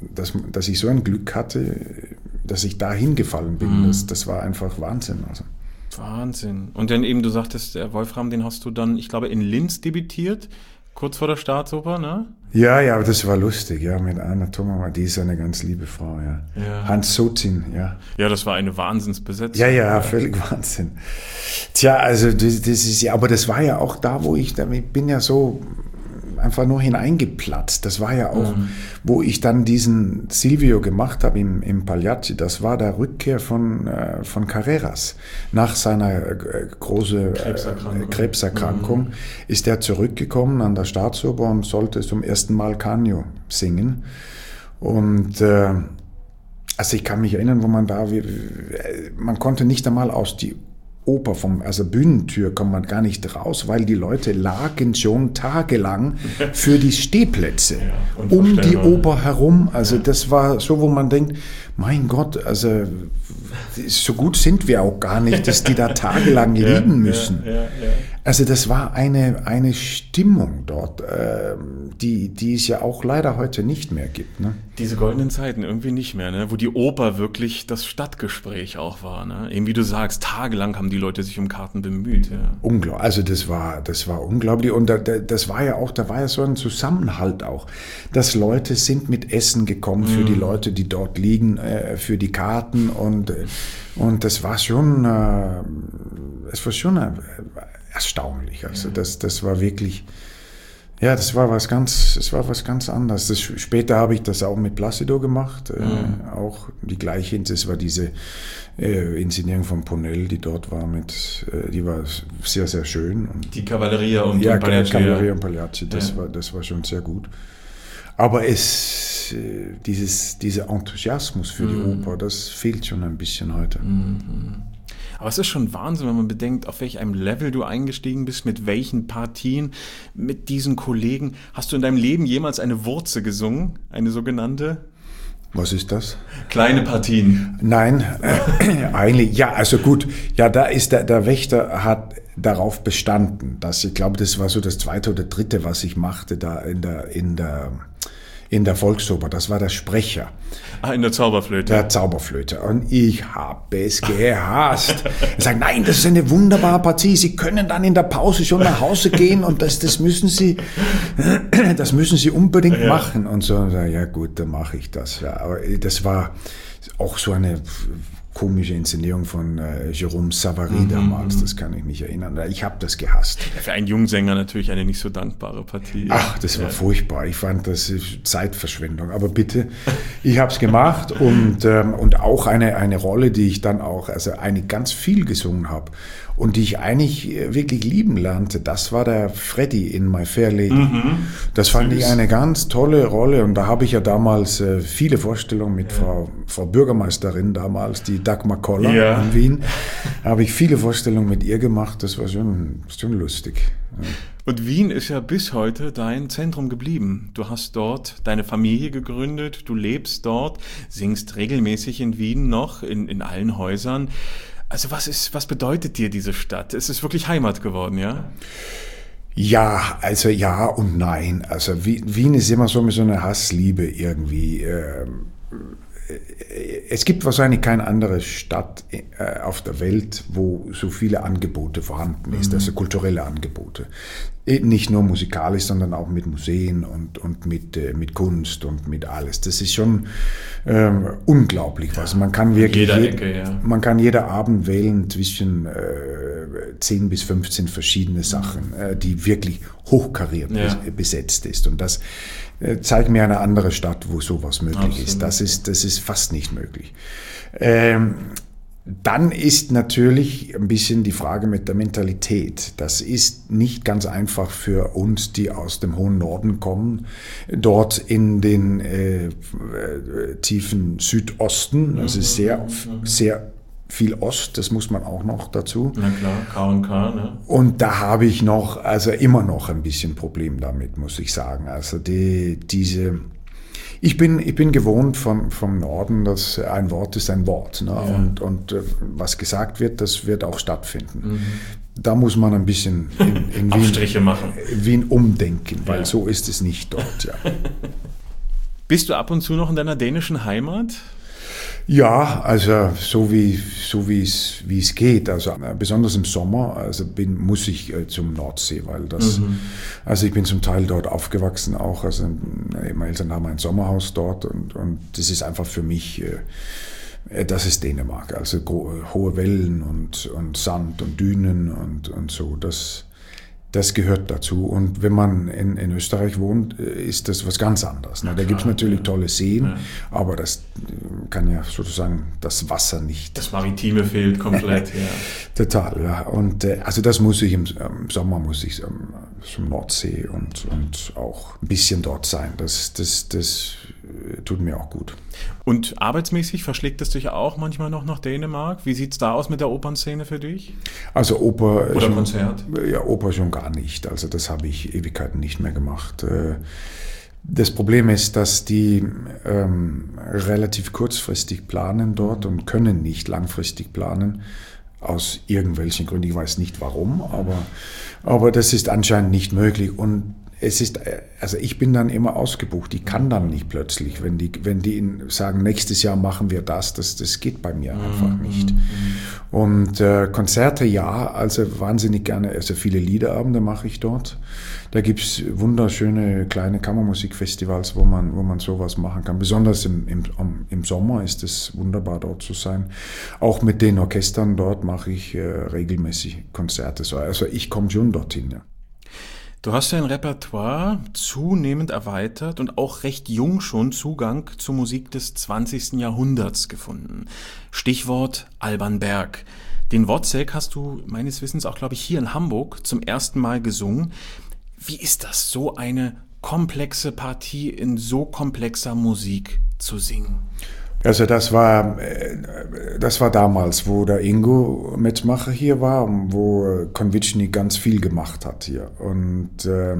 dass, dass ich so ein Glück hatte, dass ich da hingefallen bin. Mhm. Das, das war einfach Wahnsinn. Also. Wahnsinn. Und dann eben, du sagtest, der Wolfram, den hast du dann, ich glaube, in Linz debütiert, kurz vor der Staatsoper, ne? Ja, ja, aber das war lustig, ja, mit Anna Thoma, die ist eine ganz liebe Frau, ja. ja. Hans Sozin, ja. Ja, das war eine Wahnsinnsbesetzung. Ja, ja, völlig Wahnsinn. Tja, also das, das ist ja, aber das war ja auch da, wo ich, ich bin ja so einfach nur hineingeplatzt. Das war ja auch, mhm. wo ich dann diesen Silvio gemacht habe im, im Pagliacci, das war der Rückkehr von, äh, von Carreras. Nach seiner äh, großen Krebserkrankung, äh, Krebserkrankung mhm. ist er zurückgekommen an der Staatsoper und sollte zum ersten Mal Canio singen. Und äh, also ich kann mich erinnern, wo man da, man konnte nicht einmal aus die Oper, vom, also Bühnentür kommt man gar nicht raus, weil die Leute lagen schon tagelang für die Stehplätze ja, um die Oper herum. Also ja. das war so, wo man denkt, mein Gott, also so gut sind wir auch gar nicht, dass die da tagelang ja, liegen müssen. Ja, ja, ja. Also das war eine, eine Stimmung dort, äh, die, die es ja auch leider heute nicht mehr gibt. Ne? Diese goldenen Zeiten irgendwie nicht mehr, ne? Wo die Oper wirklich das Stadtgespräch auch war. Ne? Eben wie du sagst, tagelang haben die Leute sich um Karten bemüht. Ja. Unglaublich, also das war, das war unglaublich und da, das war ja auch, da war ja so ein Zusammenhalt auch, dass Leute sind mit Essen gekommen für mm. die Leute, die dort liegen, äh, für die Karten und, und das war schon, äh, es war schon äh, erstaunlich. Also das, das war wirklich, ja, das war was ganz, das war was ganz anderes. Das, später habe ich das auch mit Placido gemacht, mhm. äh, auch die gleiche. Das war diese äh, Inszenierung von Ponell, die dort war mit, äh, die war sehr, sehr schön. Und, die Cavalleria und, ja, und Pagliacci. Cavalleria und Pagliacci, das ja. war, das war schon sehr gut. Aber es, äh, dieses, dieser Enthusiasmus für mhm. die Oper, das fehlt schon ein bisschen heute. Mhm. Aber es ist schon Wahnsinn, wenn man bedenkt, auf welch einem Level du eingestiegen bist, mit welchen Partien, mit diesen Kollegen. Hast du in deinem Leben jemals eine Wurze gesungen, eine sogenannte? Was ist das? Kleine Partien. Nein, äh, eigentlich, ja, also gut, ja, da ist der, der Wächter hat darauf bestanden, dass ich glaube, das war so das zweite oder dritte, was ich machte da in der, in der, in der Volksoper, das war der Sprecher. Ah, in der Zauberflöte. Der Zauberflöte. Und ich habe es gehasst. Er sagt, nein, das ist eine wunderbare Partie. Sie können dann in der Pause schon nach Hause gehen und das, das müssen Sie, das müssen Sie unbedingt ja. machen. Und so, ja gut, dann mache ich das. Ja, aber das war auch so eine komische Inszenierung von äh, Jérôme Savary mhm, damals, das kann ich mich erinnern. Ich habe das gehasst. Ja, für einen Jungsänger natürlich eine nicht so dankbare Partie. Ach, das war ja. furchtbar. Ich fand das Zeitverschwendung. Aber bitte, ich habe es gemacht und, ähm, und auch eine, eine Rolle, die ich dann auch, also eine ganz viel gesungen habe und die ich eigentlich wirklich lieben lernte, das war der Freddy in My Fair Lady. Mhm. Das fand Süß. ich eine ganz tolle Rolle und da habe ich ja damals äh, viele Vorstellungen mit ja. Frau, Frau Bürgermeisterin damals, die Dagmar Koller ja. in Wien, habe ich viele Vorstellungen mit ihr gemacht, das war schon, schon lustig. Ja. Und Wien ist ja bis heute dein Zentrum geblieben. Du hast dort deine Familie gegründet, du lebst dort, singst regelmäßig in Wien noch, in, in allen Häusern. Also was ist, was bedeutet dir diese Stadt? Es ist wirklich Heimat geworden, ja? Ja, also ja und nein. Also Wien ist immer so mit so einer Hassliebe irgendwie. Es gibt wahrscheinlich keine andere Stadt auf der Welt, wo so viele Angebote vorhanden ist, mhm. also kulturelle Angebote. Nicht nur musikalisch, sondern auch mit Museen und, und mit, mit Kunst und mit alles. Das ist schon ähm, unglaublich was. Ja, man kann wirklich jeder Ecke, ja. man kann jeder Abend wählen zwischen äh, zehn bis fünfzehn verschiedene Sachen, mhm. äh, die wirklich hochkariert ja. besetzt ist. Und das äh, zeigt mir eine andere Stadt, wo sowas möglich Absolut. ist. Das ist, das ist fast nicht möglich. Ähm, Dann ist natürlich ein bisschen die Frage mit der Mentalität. Das ist nicht ganz einfach für uns, die aus dem hohen Norden kommen, dort in den äh, äh, tiefen Südosten. Das ist sehr, sehr viel Ost, das muss man auch noch dazu. Na klar, K und K, ne? Und da habe ich noch, also immer noch ein bisschen Problem damit, muss ich sagen. Also die, diese... Ich bin, ich bin gewohnt vom, vom Norden, dass ein Wort ist ein Wort. Ne? Ja. Und, und äh, was gesagt wird, das wird auch stattfinden. Mhm. Da muss man ein bisschen in, in Abstriche Wien, machen. Wien umdenken, weil ja. so ist es nicht dort. Ja. Bist du ab und zu noch in deiner dänischen Heimat? Ja, also so wie so wie es wie es geht. Also äh, besonders im Sommer, also bin muss ich äh, zum Nordsee, weil das. Mhm. Also ich bin zum Teil dort aufgewachsen auch. Also meine Eltern haben ein Sommerhaus dort und und das ist einfach für mich. Äh, Das ist Dänemark, also hohe Wellen und, und Sand und Dünen und, und so, das, das gehört dazu. Und wenn man in, in Österreich wohnt, ist das was ganz anderes. Ne? Da gibt es natürlich tolle Seen, ja. aber das kann ja sozusagen das Wasser nicht. Das Maritime fehlt komplett, ja. Total, ja. Und also das muss ich im, im Sommer muss ich zum Nordsee und, und auch ein bisschen dort sein. Das, das, das tut mir auch gut. Und arbeitsmäßig verschlägt es dich auch manchmal noch nach Dänemark? Wie sieht es da aus mit der Opernszene für dich? Also Oper... Oder schon, Konzert? Ja, Oper schon gar nicht. Also das habe ich Ewigkeiten nicht mehr gemacht. Das Problem ist, dass die ähm, relativ kurzfristig planen dort und können nicht langfristig planen. Aus irgendwelchen Gründen. Ich weiß nicht warum, aber, aber das ist anscheinend nicht möglich. Und es ist, also ich bin dann immer ausgebucht. Ich kann dann nicht plötzlich, wenn die, wenn die sagen, nächstes Jahr machen wir das, das, das geht bei mir einfach nicht. Und äh, Konzerte, ja, also wahnsinnig gerne, also viele Liederabende mache ich dort. Da gibt's wunderschöne kleine Kammermusikfestivals, wo man, wo man sowas machen kann. Besonders im, im, im Sommer ist es wunderbar, dort zu sein. Auch mit den Orchestern dort mache ich äh, regelmäßig Konzerte. Also ich komme schon dorthin, ja. Du hast dein Repertoire zunehmend erweitert und auch recht jung schon Zugang zur Musik des zwanzigsten Jahrhunderts gefunden. Stichwort Alban Berg. Den Wozzeck hast du meines Wissens auch, glaube ich, hier in Hamburg zum ersten Mal gesungen. Wie ist das, so eine komplexe Partie in so komplexer Musik zu singen? Also das war, das war damals, wo der Ingo Metzmacher hier war, wo Konvičny ganz viel gemacht hat hier. Und äh,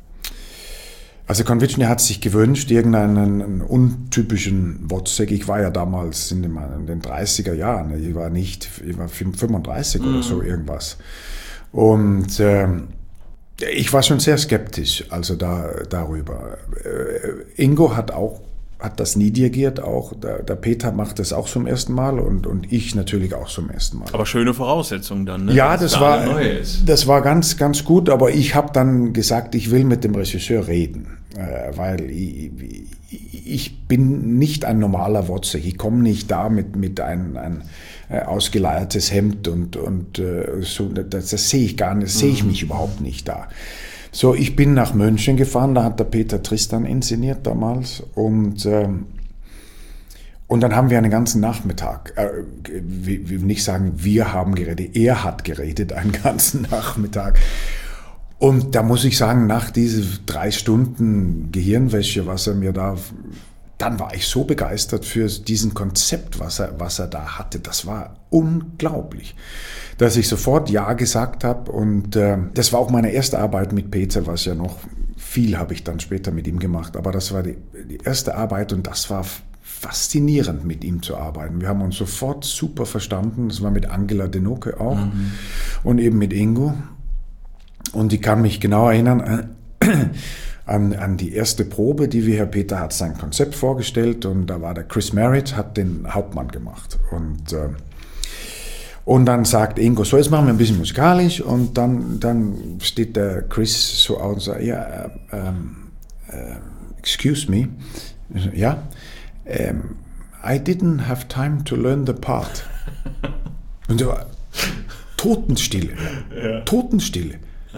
also Konvičny hat sich gewünscht, irgendeinen untypischen Wozzeck. Ich war ja damals in den, in den dreißiger Jahren, ich war nicht, ich war fünfunddreißig mhm. oder so irgendwas. Und äh, ich war schon sehr skeptisch, also da, darüber. Äh, Ingo hat auch hat das nie dirigiert, auch der, der Peter macht das auch zum ersten Mal und, und ich natürlich auch zum ersten Mal. Aber schöne Voraussetzungen dann, ne? Ja, das, das war, das war ganz, ganz gut, aber ich habe dann gesagt, ich will mit dem Regisseur reden, äh, weil ich, ich bin nicht ein normaler Wozzeck, ich komme nicht da mit, mit ein, ein äh, ausgeleiertes Hemd und, und äh, so, das, das sehe ich gar nicht, das sehe ich mich überhaupt nicht da. So, ich bin nach München gefahren, da hat der Peter Tristan inszeniert damals und, ähm, und dann haben wir einen ganzen Nachmittag, äh, ich will nicht sagen, wir haben geredet, er hat geredet einen ganzen Nachmittag. Und da muss ich sagen, nach diesen drei Stunden Gehirnwäsche, was er mir da, dann war ich so begeistert für diesen Konzept, was er, was er da hatte. Das war unglaublich, dass ich sofort Ja gesagt habe. Und äh, das war auch meine erste Arbeit mit Peter, was ja noch viel habe ich dann später mit ihm gemacht. Aber das war die, die erste Arbeit und das war faszinierend, mit ihm zu arbeiten. Wir haben uns sofort super verstanden. Das war mit Angela Denoke auch mhm. und eben mit Ingo. Und ich kann mich genau erinnern An, an die erste Probe, die wir, Herr Peter hat sein Konzept vorgestellt und da war der Chris Merritt, hat den Hauptmann gemacht. Und, äh, und dann sagt Ingo, so jetzt machen wir ein bisschen musikalisch und dann, dann steht der Chris so auf und sagt, ja, ähm, äh, excuse me, ja, ähm, I didn't have time to learn the part. Und so, Totenstille, ja. Totenstille.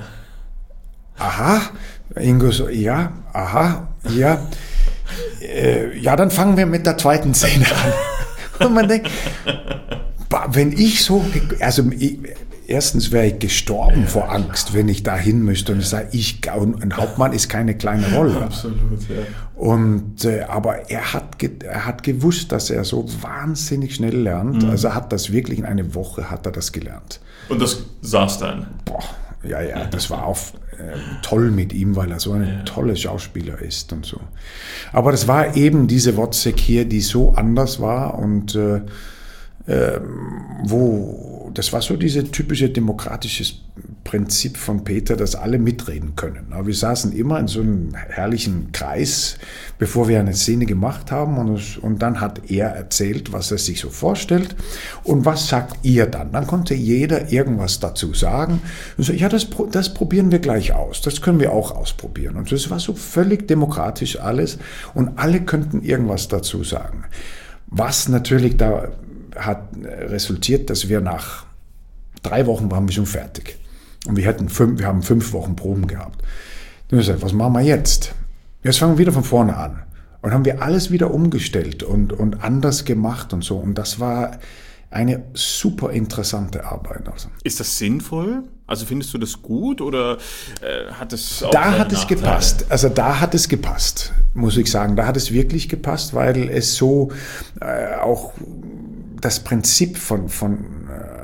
Aha, Ingo so, ja, aha, ja, äh, ja, dann fangen wir mit der zweiten Szene an. Und man denkt, wenn ich so, also ich, erstens wäre ich gestorben ja, vor Angst, wenn ich da hin müsste und ich sage, ich, ein Hauptmann ist keine kleine Rolle. Absolut, ja. Und, äh, aber er hat, er hat gewusst, dass er so wahnsinnig schnell lernt, mhm. also er hat das wirklich in einer Woche hat er das gelernt. Und das saß dann? Boah. Ja, ja, das war auch äh, toll mit ihm, weil er so ein ja. toller Schauspieler ist und so. Aber das war eben diese Wozzeck hier, die so anders war und äh, äh, wo, das war so diese typische demokratische Prinzip von Peter, dass alle mitreden können. Wir saßen immer in so einem herrlichen Kreis, bevor wir eine Szene gemacht haben und, und dann hat er erzählt, was er sich so vorstellt und was sagt ihr dann. Dann konnte jeder irgendwas dazu sagen und so, ja, das, das probieren wir gleich aus, das können wir auch ausprobieren. Und das war so völlig demokratisch alles und alle könnten irgendwas dazu sagen. Was natürlich da hat resultiert, dass wir nach drei Wochen waren wir schon fertig. Und wir, hatten fünf, wir haben fünf Wochen Proben gehabt. Dann haben wir gesagt, was machen wir jetzt? Jetzt fangen wir wieder von vorne an. Und haben wir alles wieder umgestellt und, und anders gemacht und so. Und das war eine super interessante Arbeit. Also. Ist das sinnvoll? Also findest du das gut oder äh, hat es auch Da hat es Nachteile? gepasst. Also da hat es gepasst, muss ich sagen. Da hat es wirklich gepasst, weil es so äh, auch das Prinzip von, von äh,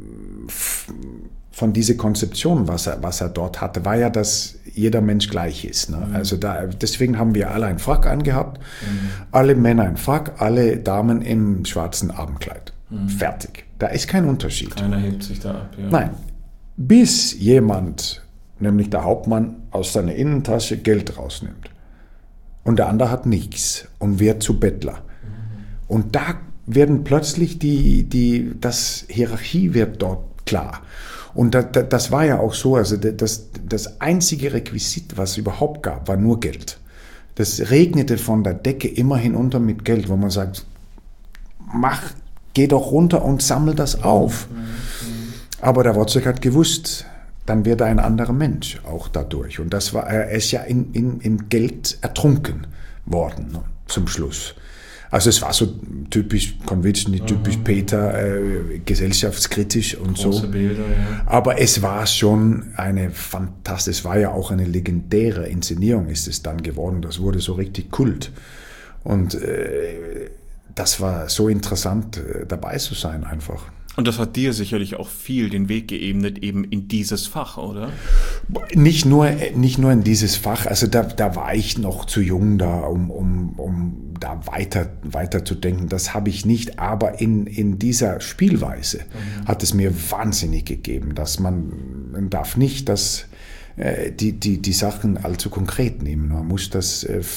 von dieser Konzeption, was er, was er dort hatte, war ja, dass jeder Mensch gleich ist. Ne? Mhm. Also da, deswegen haben wir alle einen Frack angehabt, mhm. alle Männer einen Frack, alle Damen im schwarzen Abendkleid. Mhm. Fertig. Da ist kein Unterschied. Keiner hebt sich da ab. Ja. Nein. Bis jemand, nämlich der Hauptmann, aus seiner Innentasche Geld rausnimmt. Und der andere hat nichts und wird zu Bettler. Mhm. Und da werden plötzlich die, die, das Hierarchie wird dort klar. Und das, das war ja auch so, also das, das einzige Requisit, was es überhaupt gab, war nur Geld. Das regnete von der Decke immer hinunter mit Geld, wo man sagt, mach, geh doch runter und sammel das auf. Aber der Wozzeck hat gewusst, dann wird er ein anderer Mensch auch dadurch. Und das war, er ist ja in, in, in Geld ertrunken worden, ne, zum Schluss. Also es war so typisch Konvitschny, typisch Peter, äh, gesellschaftskritisch und Große so. Bilder, ja. Aber es war schon eine fantastische, es war ja auch eine legendäre Inszenierung ist es dann geworden. Das wurde so richtig Kult. Und äh, das war so interessant, äh, dabei zu sein einfach. Und das hat dir sicherlich auch viel den Weg geebnet, eben in dieses Fach, oder? Nicht nur, nicht nur in dieses Fach, also da, da war ich noch zu jung da, um, um, um da weiter, weiter zu denken. Das habe ich nicht, aber in, in dieser Spielweise mhm. hat es mir wahnsinnig gegeben, dass man, man darf nicht das, äh, die, die, die Sachen allzu konkret nehmen. Man muss das äh,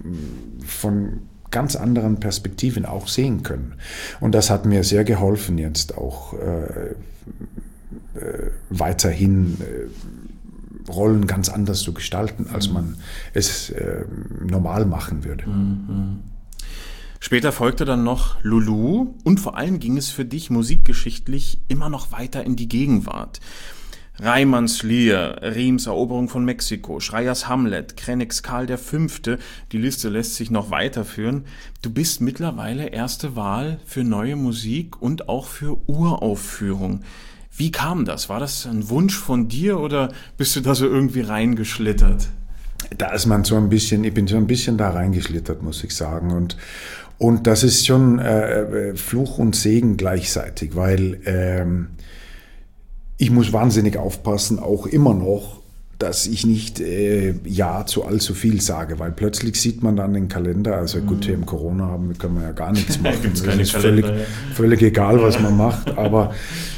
von ganz anderen Perspektiven auch sehen können. Und das hat mir sehr geholfen, jetzt auch äh, äh, weiterhin äh, Rollen ganz anders zu gestalten, als mhm. man es äh, normal machen würde. Mhm. Später folgte dann noch Lulu und vor allem ging es für dich musikgeschichtlich immer noch weiter in die Gegenwart. Reimanns Lear, Riems Eroberung von Mexiko, Schreyers Hamlet, Kreneks Karl der Fünfte, die Liste lässt sich noch weiterführen. Du bist mittlerweile erste Wahl für neue Musik und auch für Uraufführung. Wie kam das? War das ein Wunsch von dir oder bist du da so irgendwie reingeschlittert? Da ist man so ein bisschen, ich bin so ein bisschen da reingeschlittert, muss ich sagen. Und, und das ist schon äh, Fluch und Segen gleichzeitig, weil ähm, ich muss wahnsinnig aufpassen, auch immer noch, dass ich nicht äh, Ja zu allzu viel sage, weil plötzlich sieht man dann den Kalender, also mhm. gut, hier im Corona haben, können wir ja gar nichts machen. Gibt's das ist Kalender, völlig, ja. völlig egal, was man macht, aber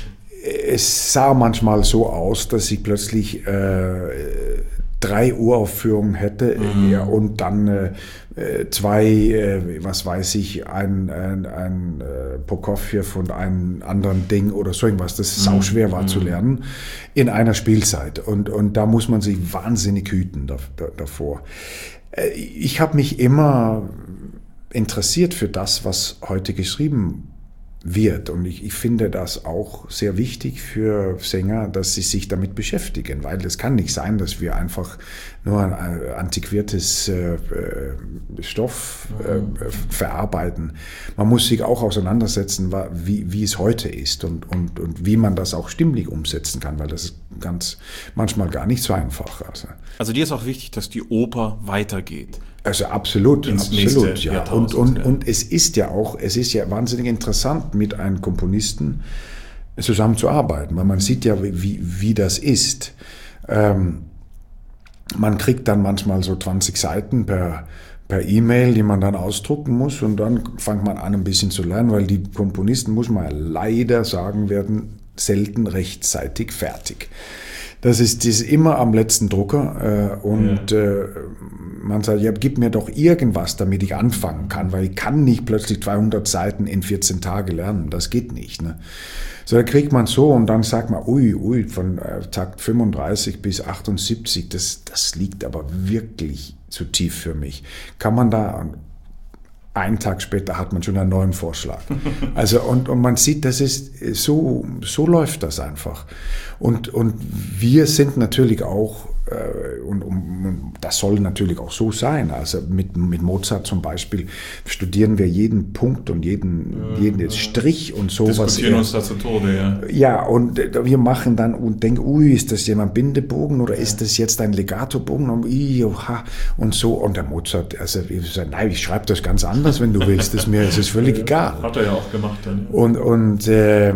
es sah manchmal so aus, dass ich plötzlich äh, drei Uraufführungen hätte mhm. ja, und dann äh, zwei, äh, was weiß ich, ein, ein, ein äh, Prokofjew und ein anderen Ding oder so irgendwas, das sau schwer war mhm. zu lernen, in einer Spielzeit. Und, und da muss man sich wahnsinnig hüten da, da, davor. Äh, ich habe mich immer interessiert für das, was heute geschrieben wird. Und ich, ich finde das auch sehr wichtig für Sänger, dass sie sich damit beschäftigen, weil es kann nicht sein, dass wir einfach nur ein antiquiertes äh, Stoff äh, verarbeiten. Man muss sich auch auseinandersetzen, wie, wie es heute ist und, und, und wie man das auch stimmlich umsetzen kann, weil das ist ganz manchmal gar nicht so einfach. Also, also dir ist auch wichtig, dass die Oper weitergeht. Also absolut, Ins absolut, ja. Und, und, ja. und es ist ja auch, es ist ja wahnsinnig interessant, mit einem Komponisten zusammenzuarbeiten, weil man sieht ja, wie, wie das ist. Ähm, man kriegt dann manchmal so zwanzig Seiten per, per E-Mail, die man dann ausdrucken muss und dann fängt man an, ein bisschen zu lernen, weil die Komponisten, muss man ja leider sagen, werden selten rechtzeitig fertig. Das ist, das ist immer am letzten Drucker äh, und ja. äh, man sagt, ja, gib mir doch irgendwas, damit ich anfangen kann, weil ich kann nicht plötzlich zweihundert Seiten in vierzehn Tage lernen, das geht nicht. Ne? So, da kriegt man so und dann sagt man, ui, ui, von äh, Takt fünfunddreißig bis achtundsiebzig, das, das liegt aber wirklich zu tief für mich. Kann man da... Einen Tag später hat man schon einen neuen Vorschlag. Also, und, und man sieht, das ist, so, so läuft das einfach. Und, und wir sind natürlich auch, äh, und, und das soll natürlich auch so sein. Also mit, mit Mozart zum Beispiel studieren wir jeden Punkt und jeden, ja, jeden ja. Strich und sowas. Diskutieren uns da zu Tode, ja. Ja, und wir machen dann und denken, ui, ist das jemand Bindebogen oder ja. ist das jetzt ein Legatobogen? Und, ui, oha, und so. Und der Mozart, also ich sage, nein, ich schreibe das ganz anders, wenn du willst. Das ist mir, es ist völlig ja, egal. Hat er ja auch gemacht dann. Ja. Und, und äh,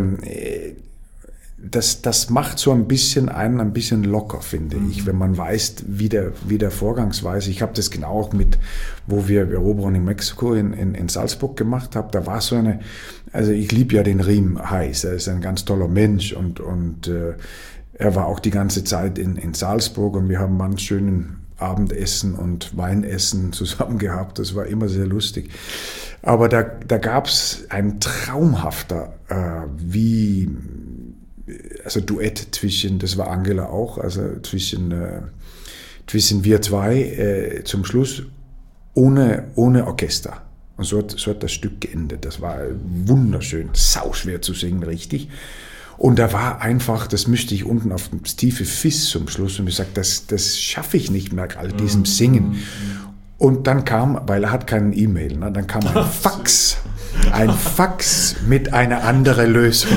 das, das macht so ein bisschen einen ein bisschen locker, finde mhm. ich, wenn man weiß, wie der, wie der Vorgangsweise. Ich habe das genau auch mit, wo wir Eroberung in Mexiko in, in, in Salzburg gemacht haben. Da war so eine, also ich liebe ja den Riem heiß. Er ist ein ganz toller Mensch und, und äh, er war auch die ganze Zeit in, in Salzburg und wir haben einen schönen Abendessen und Weinessen zusammen gehabt. Das war immer sehr lustig. Aber da, da gab es ein traumhafter, äh, wie also Duett zwischen, das war Angela auch, also zwischen, äh, zwischen wir zwei äh, zum Schluss ohne, ohne Orchester. Und so hat, so hat das Stück geendet. Das war wunderschön, sauschwer zu singen, richtig. Und da war einfach, das müsste ich unten auf das tiefe Fiss zum Schluss und ich gesagt, das, das schaffe ich nicht mehr, all diesem Singen. Und dann kam, weil er hat keinen E-Mail, ne, dann kam ein Fax, ein Fax mit einer anderen Lösung.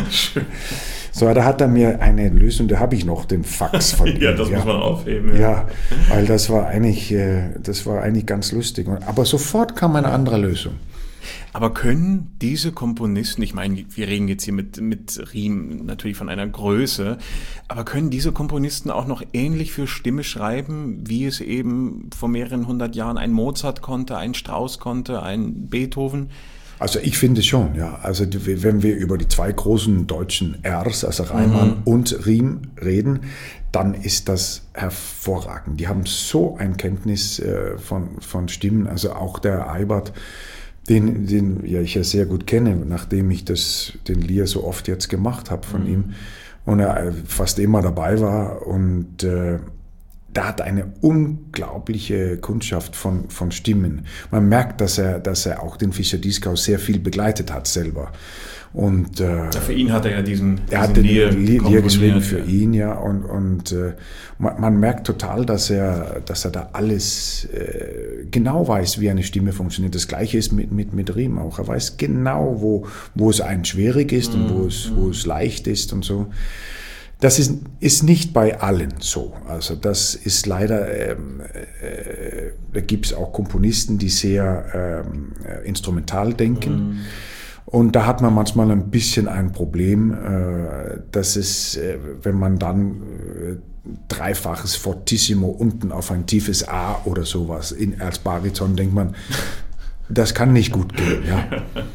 So, da hat er mir eine Lösung, da habe ich noch den Fax von ihm. Ja, das ja. muss man aufheben. Ja. ja, weil das war eigentlich, das war eigentlich ganz lustig. Aber sofort kam eine andere Lösung. Aber können diese Komponisten, ich meine, wir reden jetzt hier mit, mit Riem natürlich von einer Größe, aber können diese Komponisten auch noch ähnlich für Stimme schreiben, wie es eben vor mehreren hundert Jahren ein Mozart konnte, ein Strauss konnte, ein Beethoven? Also ich finde schon, ja. Also wenn wir über die zwei großen deutschen Rs, also Reimann mhm. und Riem reden, dann ist das hervorragend. Die haben so ein Kenntnis äh, von, von Stimmen, also auch der Eibert, den, den ja, ich ja sehr gut kenne, nachdem ich das, den Lier so oft jetzt gemacht habe von mhm. ihm und er fast immer dabei war und äh, da hat eine unglaubliche Kundschaft von, von Stimmen. Man merkt, dass er, dass er auch den Fischer-Dieskau sehr viel begleitet hat selber. Und, äh, ja, für ihn hat er ja diesen, diesen er hat den Lier, Lier geschrieben für ja. ihn, ja. Und, und äh, man, man merkt total, dass er, dass er da alles äh, genau weiß, wie eine Stimme funktioniert. Das Gleiche ist mit, mit, mit Riem auch. Er weiß genau, wo, wo es einem schwierig ist mhm. und wo es, wo es leicht ist und so. Das ist, ist nicht bei allen so. Also das ist leider, ähm, äh, da gibt es auch Komponisten, die sehr ähm, instrumental denken. Mhm. Und da hat man manchmal ein bisschen ein Problem, äh, dass es, äh, wenn man dann äh, dreifaches Fortissimo unten auf ein tiefes A oder sowas in, als Bariton denkt man, das kann nicht gut gehen. Ja.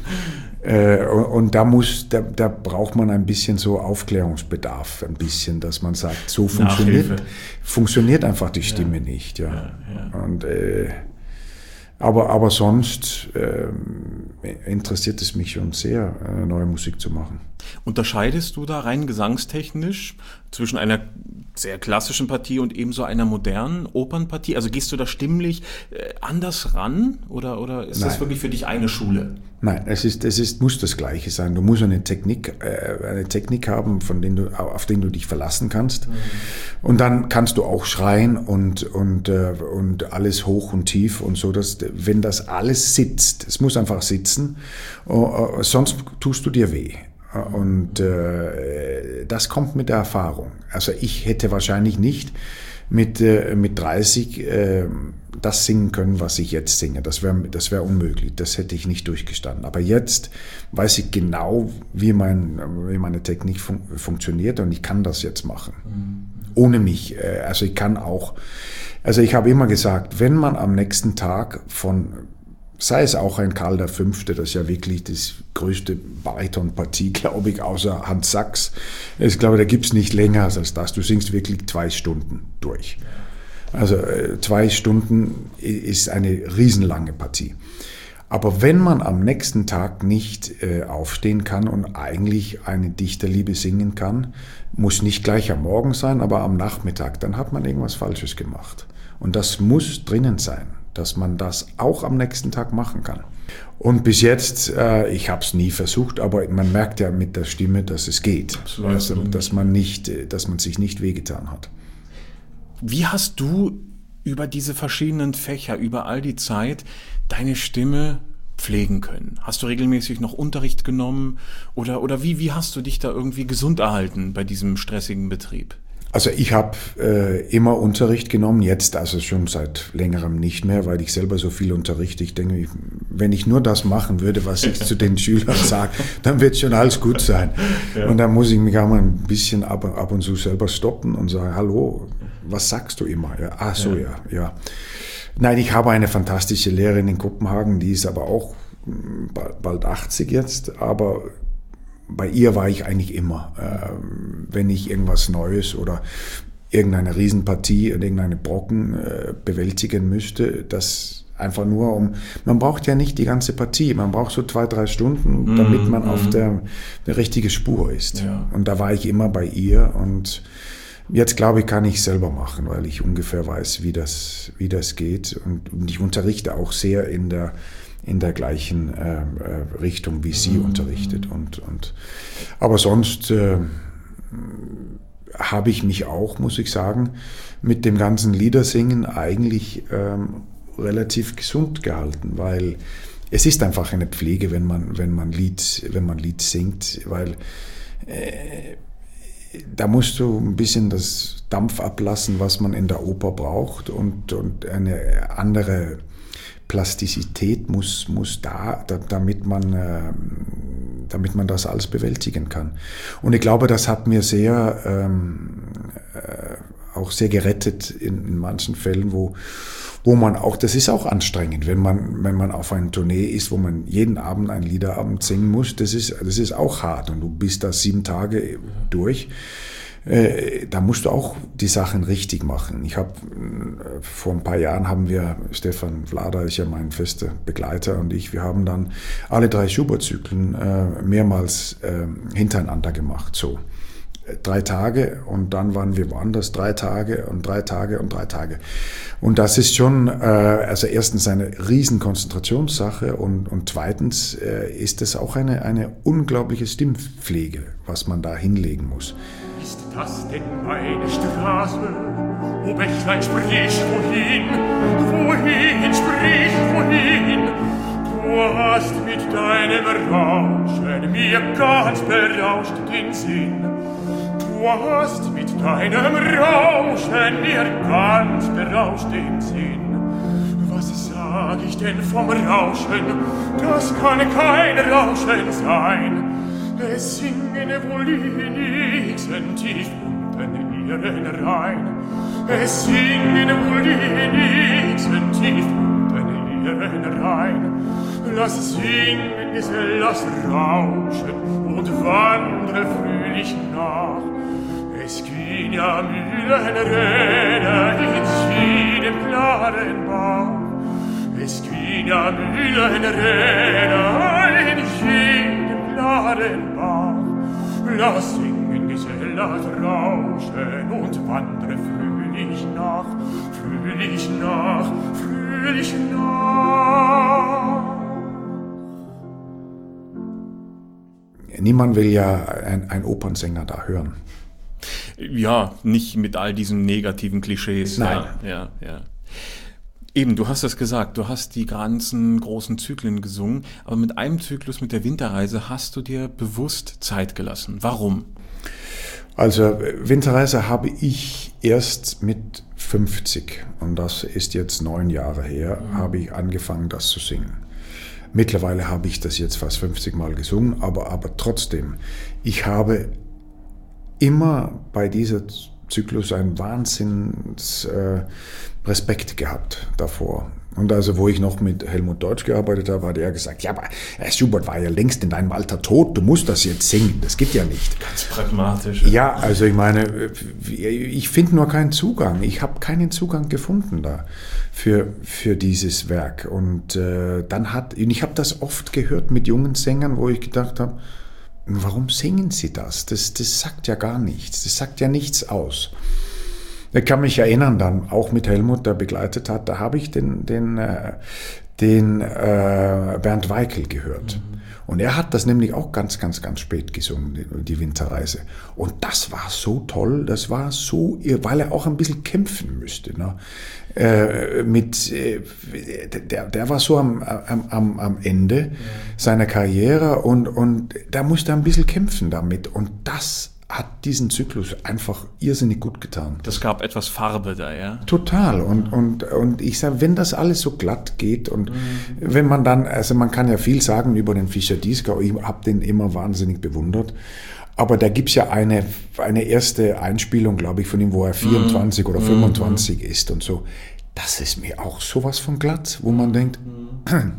Äh, und, und da muss, da, da braucht man ein bisschen so Aufklärungsbedarf, ein bisschen, dass man sagt, so funktioniert, funktioniert einfach die Stimme ja. nicht. Ja. Ja, ja. Und äh, Aber, aber sonst äh, interessiert es mich schon sehr, äh, neue Musik zu machen. Unterscheidest du da rein gesangstechnisch zwischen einer sehr klassischen Partie und ebenso einer modernen Opernpartie? Also gehst du da stimmlich äh, anders ran oder, oder ist Nein. das wirklich für dich eine Schule? Nein, es ist, es ist, muss das Gleiche sein. Du musst eine Technik, äh, eine Technik haben, von denen du, auf den du dich verlassen kannst. Mhm. Und dann kannst du auch schreien und, und, äh, und alles hoch und tief und so, dass, wenn das alles sitzt, es muss einfach sitzen, uh, sonst tust du dir weh. Und äh, das kommt mit der Erfahrung. Also ich hätte wahrscheinlich nicht mit, äh, mit dreißig äh, das singen können, was ich jetzt singe. Das wäre das wär unmöglich. Das hätte ich nicht durchgestanden. Aber jetzt weiß ich genau, wie, mein, wie meine Technik fun- funktioniert und ich kann das jetzt machen. Mhm. Ohne mich. Äh, also ich kann auch, also ich habe immer gesagt, wenn man am nächsten Tag von sei es auch ein Karl der Fünfte, das ist ja wirklich das größte Baritonpartie, glaube ich, außer Hans Sachs. Ich glaube, da gibt es nicht länger als das. Du singst wirklich zwei Stunden durch. Also äh, zwei Stunden ist eine riesenlange Partie. Aber wenn man am nächsten Tag nicht äh, aufstehen kann und eigentlich eine Dichterliebe singen kann, muss nicht gleich am Morgen sein, aber am Nachmittag, dann hat man irgendwas Falsches gemacht. Und das muss drinnen sein, dass man das auch am nächsten Tag machen kann. Und bis jetzt, äh, ich habe es nie versucht, aber man merkt ja mit der Stimme, dass es geht. Absolut. Also, dass man nicht, dass man sich nicht wehgetan hat. Wie hast du über diese verschiedenen Fächer, über all die Zeit, deine Stimme pflegen können? Hast du regelmäßig noch Unterricht genommen oder, oder wie, wie hast du dich da irgendwie gesund erhalten bei diesem stressigen Betrieb? Also ich habe äh, immer Unterricht genommen, jetzt also schon seit längerem nicht mehr, weil ich selber so viel unterrichte. Ich denke, ich, wenn ich nur das machen würde, was ich zu den Schülern sage, dann wird schon alles gut sein. Ja. Und dann muss ich mich auch mal ein bisschen ab, ab und zu selber stoppen und sagen, hallo, was sagst du immer? Ja, ach so, ja, ja. ja. Nein, ich habe eine fantastische Lehrerin in Kopenhagen, die ist aber auch bald achtzig jetzt, aber bei ihr war ich eigentlich immer, äh, wenn ich irgendwas Neues oder irgendeine Riesenpartie oder irgendeine Brocken äh, bewältigen müsste, das einfach nur um, man braucht ja nicht die ganze Partie, man braucht so zwei, drei Stunden, damit man mm, auf mm. der, der richtigen Spur ist. Ja. Und da war ich immer bei ihr und jetzt glaube ich, kann ich selber machen, weil ich ungefähr weiß, wie das, wie das geht und, und ich unterrichte auch sehr in der in der gleichen äh, Richtung, wie sie mhm. unterrichtet. Und, und, aber sonst äh, habe ich mich auch, muss ich sagen, mit dem ganzen Liedersingen eigentlich ähm, relativ gesund gehalten, weil es ist einfach eine Pflege, wenn man, wenn man, Lied, wenn man Lied singt, weil äh, da musst du ein bisschen das Dampf ablassen, was man in der Oper braucht und, und eine andere Plastizität muss, muss da, da, damit man, äh, damit man das alles bewältigen kann. Und ich glaube, das hat mir sehr, ähm, äh, auch sehr gerettet in, in manchen Fällen, wo, wo man auch, das ist auch anstrengend, wenn man, wenn man auf einer Tournee ist, wo man jeden Abend einen Liederabend singen muss, das ist, das ist auch hart und du bist da sieben Tage durch. Da musst du auch die Sachen richtig machen. Ich habe vor ein paar Jahren haben wir, Stefan Vlader ist ja mein fester Begleiter und ich, wir haben dann alle drei Schubert-Zyklen äh, mehrmals äh, hintereinander gemacht. So drei Tage und dann waren wir woanders, drei Tage und drei Tage und drei Tage. Und das ist schon, äh, also erstens eine riesen Konzentrationssache und, und zweitens äh, ist es auch eine, eine unglaubliche Stimmpflege, was man da hinlegen muss. Ist das denn meine Straße? O Bächlein, sprich wohin? Wohin, sprich wohin? Du hast mit deinem Rauschen mir ganz berauscht den Sinn. Du hast mit deinem Rauschen mir ganz berauscht den Sinn. Was sag ich denn vom Rauschen? Das kann kein Rauschen sein. Es singen wohl die Nixen tief unten ihren Rhein. Es singen wohl die Nixen tief unten ihren Rhein. Lass singen, lass rauschen und wandre fröhlich nach. Es gehen ja Mühlenräder in jedem klaren Bach. Es gehen ja Mühlenräder in jedem klaren Bach. Lass singen, Gesell, lass rauschen und wandre fröhlich nach, fröhlich nach, fröhlich nach. Niemand will ja ein, ein Opernsänger da hören. Ja, nicht mit all diesen negativen Klischees. Nein. Ja, ja, ja. Eben, du hast es gesagt, du hast die ganzen großen Zyklen gesungen, aber mit einem Zyklus, mit der Winterreise, hast du dir bewusst Zeit gelassen. Warum? Also Winterreise habe ich erst mit fünfzig, und das ist jetzt neun Jahre her, mhm. habe ich angefangen, das zu singen. Mittlerweile habe ich das jetzt fast fünfzig Mal gesungen, aber, aber trotzdem, ich habe immer bei dieser Zyklus einen Wahnsinns äh, Respekt gehabt davor. Und also, wo ich noch mit Helmut Deutsch gearbeitet habe, hat er gesagt, ja, aber Herr Schubert war ja längst in deinem Alter tot, du musst das jetzt singen, das geht ja nicht. Ganz pragmatisch. Ja, also ich meine, ich finde nur keinen Zugang, ich habe keinen Zugang gefunden da für, für dieses Werk. Und äh, dann hat, und ich habe das oft gehört mit jungen Sängern, wo ich gedacht habe, warum singen sie das? Das, das sagt ja gar nichts, das sagt ja nichts aus. Ich kann mich erinnern dann, auch mit Helmut, der begleitet hat, da habe ich den, den, äh, den äh, Bernd Weikel gehört. Mhm. Und er hat das nämlich auch ganz, ganz, ganz spät gesungen, die, die Winterreise. Und das war so toll, das war so, weil er auch ein bisschen kämpfen müsste. Ne? Äh, mit, äh, der, der war so am, am, am Ende ja. seiner Karriere und, und da musste er ein bisschen kämpfen damit. Und das hat diesen Zyklus einfach irrsinnig gut getan. Das gab etwas Farbe da, ja? Total. Und, und, und ich sage, wenn das alles so glatt geht und mhm. wenn man dann, also man kann ja viel sagen über den Fischer-Dieskau, ich habe den immer wahnsinnig bewundert, aber da gibt's ja eine, eine erste Einspielung, glaube ich, von ihm, wo er vierundzwanzig mhm. oder fünfundzwanzig mhm. ist und so. Das ist mir auch sowas von glatt, wo man denkt, mhm.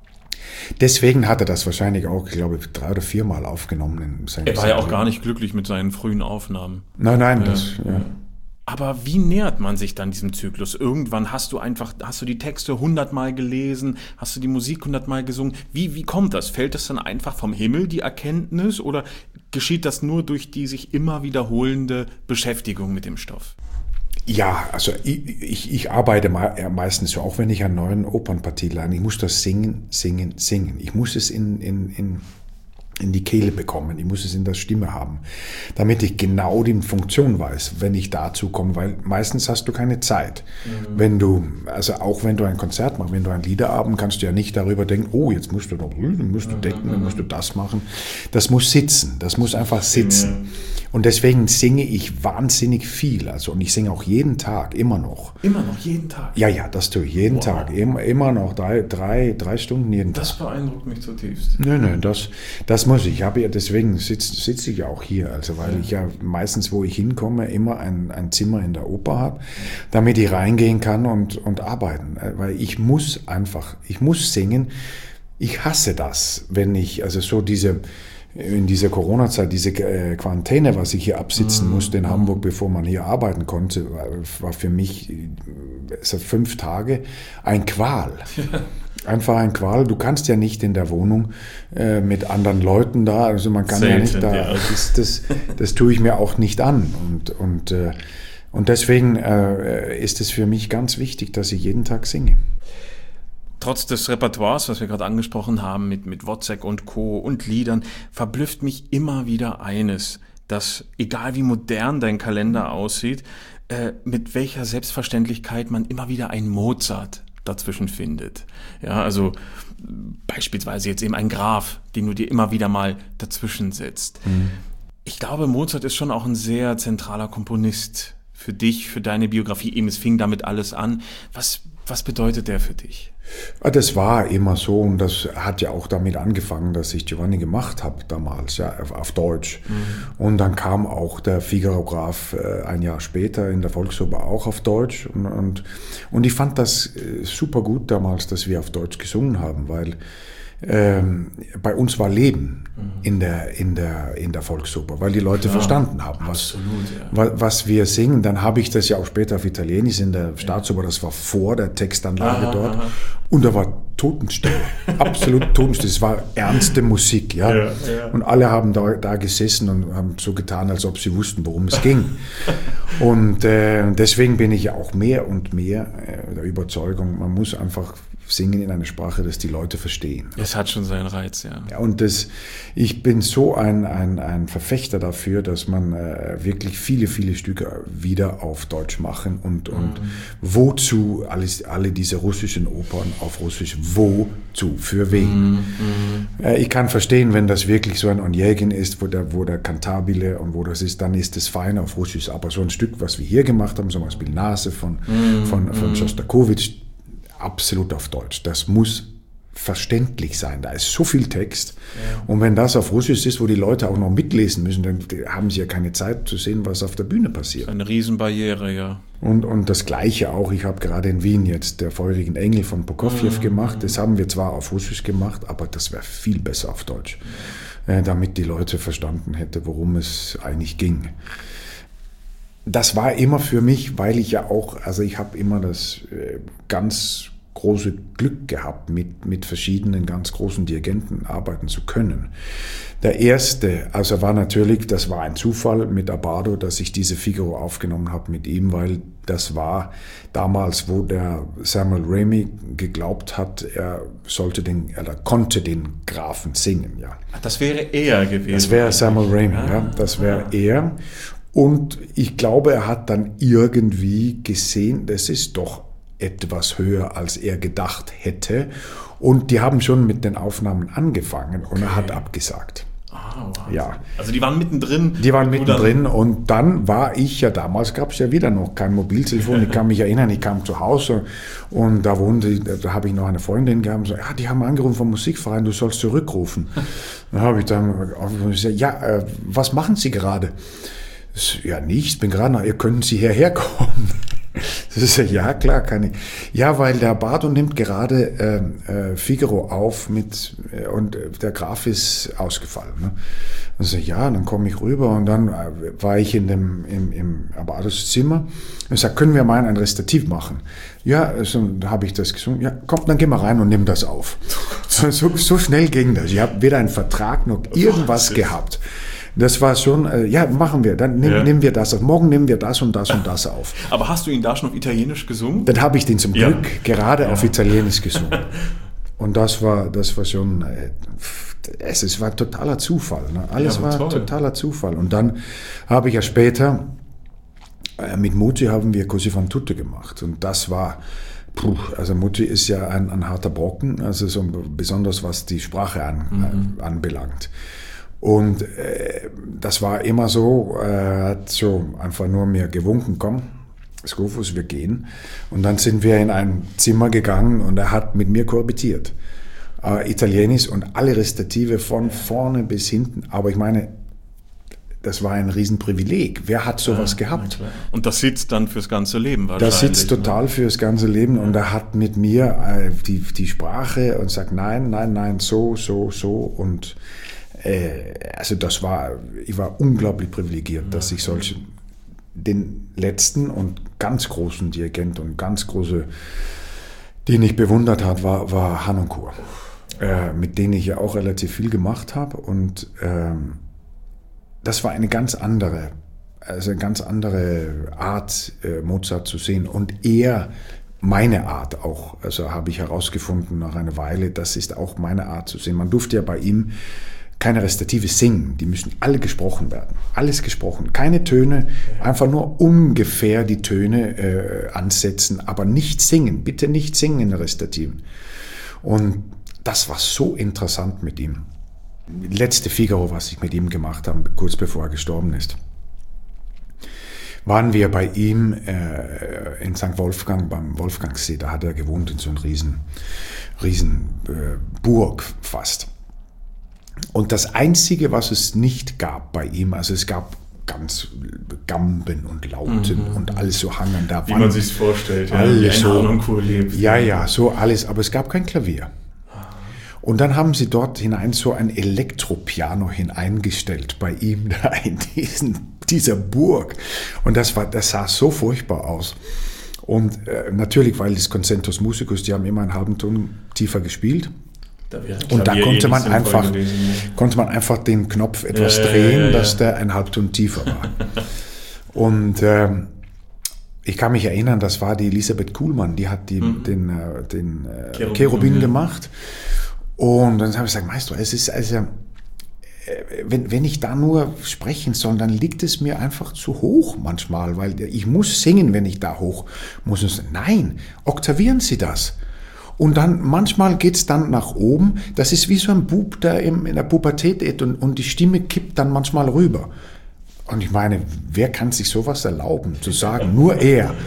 deswegen hat er das wahrscheinlich auch, ich glaube, drei oder viermal aufgenommen. In er war ja auch gar nicht glücklich mit seinen frühen Aufnahmen. Nein, nein, das, ja. ja. Aber wie nähert man sich dann diesem Zyklus? Irgendwann hast du einfach, hast du die Texte hundertmal gelesen, hast du die Musik hundertmal gesungen. Wie, wie kommt das? Fällt das dann einfach vom Himmel, die Erkenntnis, oder geschieht das nur durch die sich immer wiederholende Beschäftigung mit dem Stoff? Ja, also ich, ich, ich arbeite meistens so, auch wenn ich an neuen Opernpartie lerne, ich muss das singen, singen, singen. Ich muss es in, in, in, in die Kehle bekommen, ich muss es in der Stimme haben, damit ich genau die Funktion weiß, wenn ich dazu komme, weil meistens hast du keine Zeit. Mhm. Wenn du, also auch wenn du ein Konzert machst, wenn du einen Liederabend, kannst du ja nicht darüber denken, oh, jetzt musst du noch, dann musst du decken, dann musst du das machen. Das muss sitzen, das muss einfach sitzen. Mhm. Und deswegen singe ich wahnsinnig viel. Also, und ich singe auch jeden Tag, immer noch. Immer noch, jeden Tag? Ja, ja, das tue ich jeden wow. Tag. Immer, immer noch drei, drei, drei Stunden jeden das Tag. Das beeindruckt mich zutiefst. Nein, nein, das, das muss ich. Ich habe ja, deswegen sitze sitz ich ja auch hier. Also, weil ja. ich ja meistens, wo ich hinkomme, immer ein, ein Zimmer in der Oper habe, damit ich reingehen kann und, und arbeiten. Weil ich muss einfach, ich muss singen. Ich hasse das, wenn ich, also so diese, in dieser Corona-Zeit, diese äh, Quarantäne, was ich hier absitzen mm. musste in Hamburg, bevor man hier arbeiten konnte, war, war für mich seit fünf Tage ein Qual. Ja. Einfach ein Qual. Du kannst ja nicht in der Wohnung äh, mit anderen Leuten da, also man kann Selten, ja nicht da, ja. Das, das, das tue ich mir auch nicht an. Und, und, äh, und deswegen äh, ist es für mich ganz wichtig, dass ich jeden Tag singe. Trotz des Repertoires, was wir gerade angesprochen haben, mit, mit Wozzeck und Co. und Liedern, verblüfft mich immer wieder eines, dass, egal wie modern dein Kalender aussieht, äh, mit welcher Selbstverständlichkeit man immer wieder einen Mozart dazwischen findet. Ja, also beispielsweise jetzt eben ein Graf, den du dir immer wieder mal dazwischen setzt. Mhm. Ich glaube, Mozart ist schon auch ein sehr zentraler Komponist für dich, für deine Biografie. Eben, es fing damit alles an. Was, was bedeutet der für dich? Das war immer so und das hat ja auch damit angefangen, dass ich Giovanni gemacht habe damals, ja, auf, auf Deutsch. Mhm. Und dann kam auch der Figaro-Graf äh, ein Jahr später in der Volksoper auch auf Deutsch. Und, und, und ich fand das äh, super gut damals, dass wir auf Deutsch gesungen haben, weil ähm, bei uns war Leben mhm. in der, in der, in der Volksoper, weil die Leute ja, verstanden haben, was, absolut, ja. was wir singen. Dann habe ich das ja auch später auf Italienisch in der Staatsoper, das war vor der Textanlage aha, dort. Aha. Und da war Totenstille, absolut Totenstille. Es war ernste Musik, ja? Ja, ja. Und alle haben da, da gesessen und haben so getan, als ob sie wussten, worum es ging. Und äh, deswegen bin ich ja auch mehr und mehr äh, der Überzeugung, man muss einfach singen in einer Sprache, dass die Leute verstehen. Es hat schon seinen Reiz, ja. Ja, und das, ich bin so ein, ein, ein Verfechter dafür, dass man äh, wirklich viele, viele Stücke wieder auf Deutsch machen und, mhm. und wozu alles, alle diese russischen Opern auf Russisch, wozu, für wen. Mhm. Äh, ich kann verstehen, wenn das wirklich so ein Onegin ist, wo der, wo der Cantabile und wo das ist, dann ist es fein auf Russisch. Aber so ein Stück, was wir hier gemacht haben, zum Beispiel Nase von, mhm. von, von Schostakowitsch, absolut auf Deutsch. Das muss verständlich sein. Da ist so viel Text. Ja. Und wenn das auf Russisch ist, wo die Leute auch noch mitlesen müssen, dann haben sie ja keine Zeit zu sehen, was auf der Bühne passiert. Eine Riesenbarriere, ja. Und, und das Gleiche auch, ich habe gerade in Wien jetzt der feurigen Engel von Prokofjew mhm. gemacht. Das haben wir zwar auf Russisch gemacht, aber das wäre viel besser auf Deutsch, äh, damit die Leute verstanden hätten, worum es eigentlich ging. Das war immer für mich, weil ich ja auch, also ich habe immer das äh, ganz große Glück gehabt, mit, mit verschiedenen ganz großen Dirigenten arbeiten zu können. Der erste, also war natürlich, das war ein Zufall mit Abbado, dass ich diese Figaro aufgenommen habe mit ihm, weil das war damals, wo der Samuel Ramey geglaubt hat, er sollte den, er konnte den Grafen singen, ja. Das wäre er gewesen. Das wäre Samuel Ramey, ah, ja, das wäre ah. er. Und ich glaube, er hat dann irgendwie gesehen, das ist doch etwas höher, als er gedacht hätte. Und die haben schon mit den Aufnahmen angefangen und okay. er hat abgesagt. Ah, wow. Ja. Also die waren mittendrin. Die waren mittendrin und dann war ich ja, damals gab es ja wieder noch kein Mobiltelefon. Ich kann mich erinnern, ich kam zu Hause und da wohnte, da habe ich noch eine Freundin gehabt und so, ja, die haben angerufen vom Musikverein, du sollst zurückrufen. Dann habe ich dann gesagt, ja, was machen Sie gerade? Ja, nichts, bin gerade noch, ihr können Sie hierher kommen. Das ist ja, ja klar, kann ich. Ja, weil der Bardo nimmt gerade äh, äh, Figaro auf mit äh, und der Graf ist ausgefallen. Ne? Also ja, dann komme ich rüber und dann äh, war ich in dem im, im Bardos Zimmer und sag, können wir mal ein Restativ machen? Ja, also, da habe ich das gesungen. Ja, komm, dann geh mal rein und nimm das auf. So, so, so schnell ging das. Ich habe weder einen Vertrag noch irgendwas gehabt. Das war schon, äh, ja, machen wir, dann nehm, ja. nehmen wir das auf. Morgen nehmen wir das und das und das auf. Aber hast du ihn da schon auf Italienisch gesungen? Dann habe ich den zum Glück ja. gerade ja. auf Italienisch gesungen. Und das war, das war schon, äh, es, es war totaler Zufall. Ne? Alles ja, war toll. totaler Zufall. Und dann habe ich ja später, äh, mit Muti haben wir Così fan tutte gemacht. Und das war, puh, also Muti ist ja ein, ein harter Brocken, also so besonders was die Sprache an, mhm. äh, anbelangt. Und äh, das war immer so, er äh, hat so einfach nur mir gewunken, komm, Skofus, wir gehen. Und dann sind wir in ein Zimmer gegangen und er hat mit mir kohabitiert. Äh, Italienisch und alle Restative von vorne bis hinten. Aber ich meine, das war ein Riesenprivileg. Wer hat sowas ja, gehabt? Und das sitzt dann fürs ganze Leben wahrscheinlich. Das sitzt total ne? fürs ganze Leben. Ja. Und er hat mit mir äh, die, die Sprache und sagt, nein, nein, nein, so, so, so. Und also das war, ich war unglaublich privilegiert, ja, dass ich solche, den letzten und ganz großen Dirigent und ganz große, den ich bewundert habe, war, war Harnoncourt, äh, mit denen ich ja auch relativ viel gemacht habe und ähm, das war eine ganz andere, also eine ganz andere Art, äh, Mozart zu sehen und er meine Art auch, also habe ich herausgefunden nach einer Weile, das ist auch meine Art zu sehen. Man durfte ja bei ihm keine Restative singen, die müssen alle gesprochen werden. Alles gesprochen, keine Töne, einfach nur ungefähr die Töne äh, ansetzen, aber nicht singen, bitte nicht singen in den Restativen. Und das war so interessant mit ihm. Letzte Figaro, was ich mit ihm gemacht habe, kurz bevor er gestorben ist, waren wir bei ihm äh, in Sankt Wolfgang, beim Wolfgangsee, da hat er gewohnt in so einer riesen, riesen äh, Burg fast. Und das Einzige, was es nicht gab bei ihm, also es gab ganz Gamben und Lauten mhm. und alles so hangen da. Wie man sich vorstellt, ja, alles wie so, Harnoncourt lebt. Ja, ja, so alles, aber es gab kein Klavier. Und dann haben sie dort hinein so ein Elektropiano hineingestellt bei ihm da in diesen, dieser Burg. Und das war, das sah so furchtbar aus. Und äh, natürlich, weil das Concertus Musicus, die haben immer einen halben Ton tiefer gespielt. Da und da konnte man einfach, konnte man einfach den Knopf etwas ja, drehen, ja, ja, ja. dass der ein Halbton tiefer war. Und ähm, ich kann mich erinnern, das war die Elisabeth Kuhlmann, die hat die, mhm. den, äh, den äh, Cherubin, Cherubin ja. gemacht. Und dann habe ich gesagt, Maestro, es ist also, äh, wenn, wenn ich da nur sprechen soll, dann liegt es mir einfach zu hoch manchmal, weil ich muss singen, wenn ich da hoch muss. Nein, oktavieren Sie das. Und dann, manchmal geht's dann nach oben. Das ist wie so ein Bub, der in der Pubertät ist und, und die Stimme kippt dann manchmal rüber. Und ich meine, wer kann sich sowas erlauben, zu sagen? Nur er.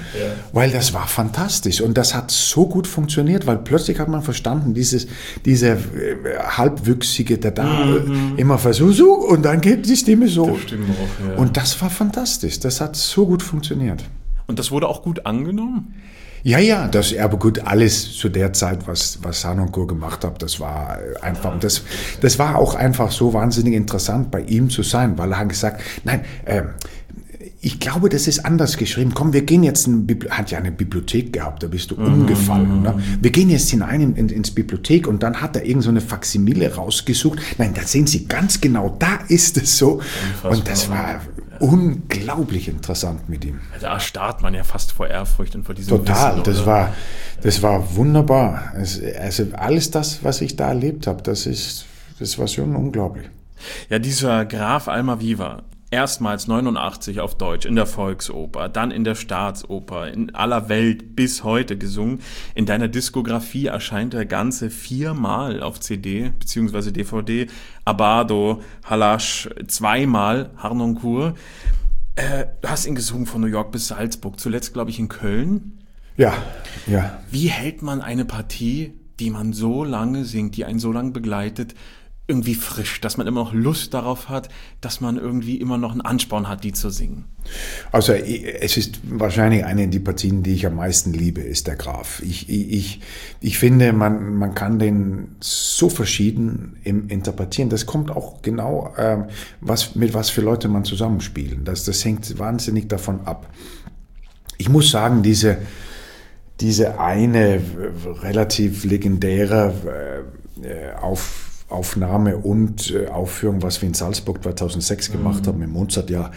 weil das war fantastisch und das hat so gut funktioniert, weil plötzlich hat man verstanden, dieses, dieser äh, halbwüchsige, der da mhm. äh, immer versucht, so, und dann geht die Stimme so. Das stimmt auch, ja. Und das war fantastisch, das hat so gut funktioniert. Und das wurde auch gut angenommen? Ja, ja, das, aber gut, alles zu der Zeit, was, was Harnoncourt gemacht hat, das war einfach, das, das war auch einfach so wahnsinnig interessant, bei ihm zu sein, weil er hat gesagt, nein, äh, ich glaube, das ist anders geschrieben. Komm, wir gehen jetzt in Bibli- hat ja eine Bibliothek gehabt, da bist du mhm. umgefallen. Ne? Wir gehen jetzt hinein in, in, ins Bibliothek und dann hat er irgend so eine Faksimile rausgesucht. Nein, da sehen Sie ganz genau, da ist es so. Unfassbar. Und das war ja. unglaublich interessant mit ihm. Da starrt man ja fast vor Ehrfurcht und vor diesem Total, Wissen, das war, das war wunderbar. Also alles das, was ich da erlebt habe, das ist, das war schon unglaublich. Ja, dieser Graf Almaviva, erstmals neunundachtzig auf Deutsch in der Volksoper, dann in der Staatsoper, in aller Welt bis heute gesungen. In deiner Diskografie erscheint er ganze viermal auf C D bzw. D V D. Abbado, Halasch, zweimal Harnoncourt. Äh, du hast ihn gesungen von New York bis Salzburg, zuletzt glaube ich in Köln. Ja, ja. Wie hält man eine Partie, die man so lange singt, die einen so lange begleitet, irgendwie frisch, dass man immer noch Lust darauf hat, dass man irgendwie immer noch einen Ansporn hat, die zu singen? Also es ist wahrscheinlich eine der Partien, die ich am meisten liebe, ist der Graf. Ich, ich, ich finde, man, man kann den so verschieden im interpretieren. Das kommt auch genau, ähm, was, mit was für Leute man zusammenspielen. Das, das hängt wahnsinnig davon ab. Ich muss sagen, diese, diese eine relativ legendäre äh, auf Aufnahme und äh, Aufführung, was wir in Salzburg zweitausendsechs gemacht mhm. haben, im Mozartjahr,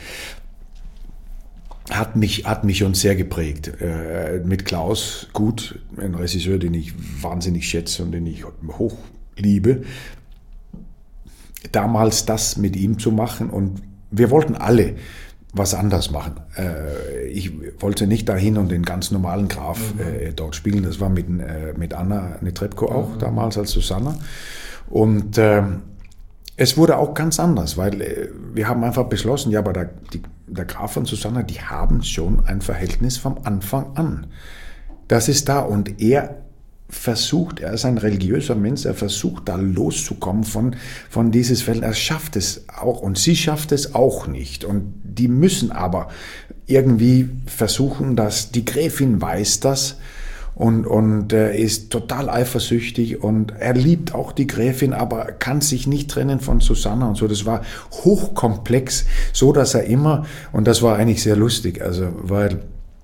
hat mich, hat mich uns sehr geprägt. Äh, mit Klaus Gut, ein Regisseur, den ich wahnsinnig schätze und den ich hoch liebe, damals das mit ihm zu machen, und wir wollten alle was anders machen. Äh, ich wollte nicht dahin und den ganz normalen Graf mhm. äh, dort spielen. Das war mit, äh, mit Anna Netrebko auch mhm. damals als Susanna. Und äh, es wurde auch ganz anders, weil äh, wir haben einfach beschlossen, ja, aber der, die, der Graf und Susanna, die haben schon ein Verhältnis vom Anfang an. Das ist da, und er versucht, er ist ein religiöser Mensch, er versucht da loszukommen von, von dieses Feld. Er schafft es auch und sie schafft es auch nicht. Und die müssen aber irgendwie versuchen, dass die Gräfin weiß das, und, und er ist total eifersüchtig und er liebt auch die Gräfin, aber kann sich nicht trennen von Susanna und so. Das war hochkomplex, so dass er immer, und das war eigentlich sehr lustig, also weil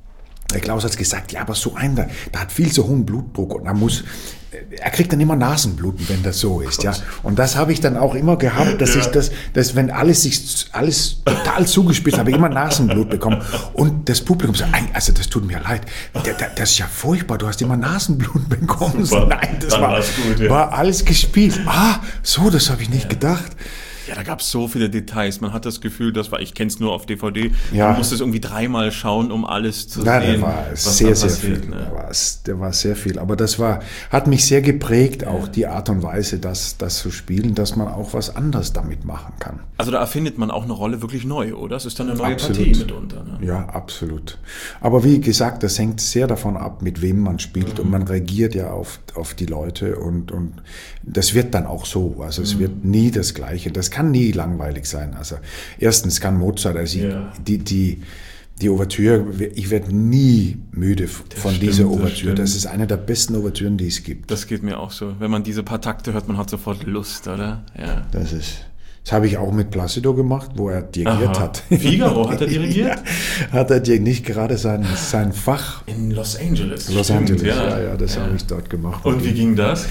der Klaus hat gesagt, ja, aber so einer, der, der hat viel zu hohen Blutdruck und er muss, er kriegt dann immer Nasenbluten, wenn das so ist, ja. Und das habe ich dann auch immer gehabt, dass ja. ich das, dass wenn alles sich, alles total zugespitzt, habe ich immer Nasenblut bekommen. Und das Publikum sagt, also das tut mir leid, der, der, das ist ja furchtbar, du hast immer Nasenblut bekommen. Super. Nein, das war, gut, ja. war alles gespielt. Ah, so, das habe ich nicht ja. gedacht. Ja, da gab es so viele Details. Man hat das Gefühl, das war, ich kenne es nur auf D V D, ja. man musste es irgendwie dreimal schauen, um alles zu Nein, sehen. Der war was sehr, sehr passiert, viel. Ne? Der, war, der war sehr viel. Aber das war, hat mich sehr geprägt, auch die Art und Weise, das, das zu spielen, dass man auch was anderes damit machen kann. Also da erfindet man auch eine Rolle wirklich neu, oder? Das ist dann eine neue Absolut. Partie mitunter. Ne? Ja, absolut. Aber wie gesagt, das hängt sehr davon ab, mit wem man spielt. Mhm. Und man reagiert ja auf, auf die Leute. Und, und das wird dann auch so. Also es mhm. wird nie das Gleiche. Das kann nie langweilig sein. Also erstens kann Mozart, also yeah. die, die, die Ouvertüre, ich werde nie müde von stimmt, dieser Ouvertüre. Das, das ist eine der besten Ouvertüren, die es gibt. Das geht mir auch so. Wenn man diese paar Takte hört, man hat sofort Lust, oder? Ja. Das ist... Das habe ich auch mit Placido gemacht, wo er dirigiert Aha. hat. Figaro hat er dirigiert? Ja, hat er nicht gerade sein, sein Fach. In Los Angeles. Los Stimmt, Angeles, ja, ja, ja das ja. habe ich dort gemacht. Und wie ging das?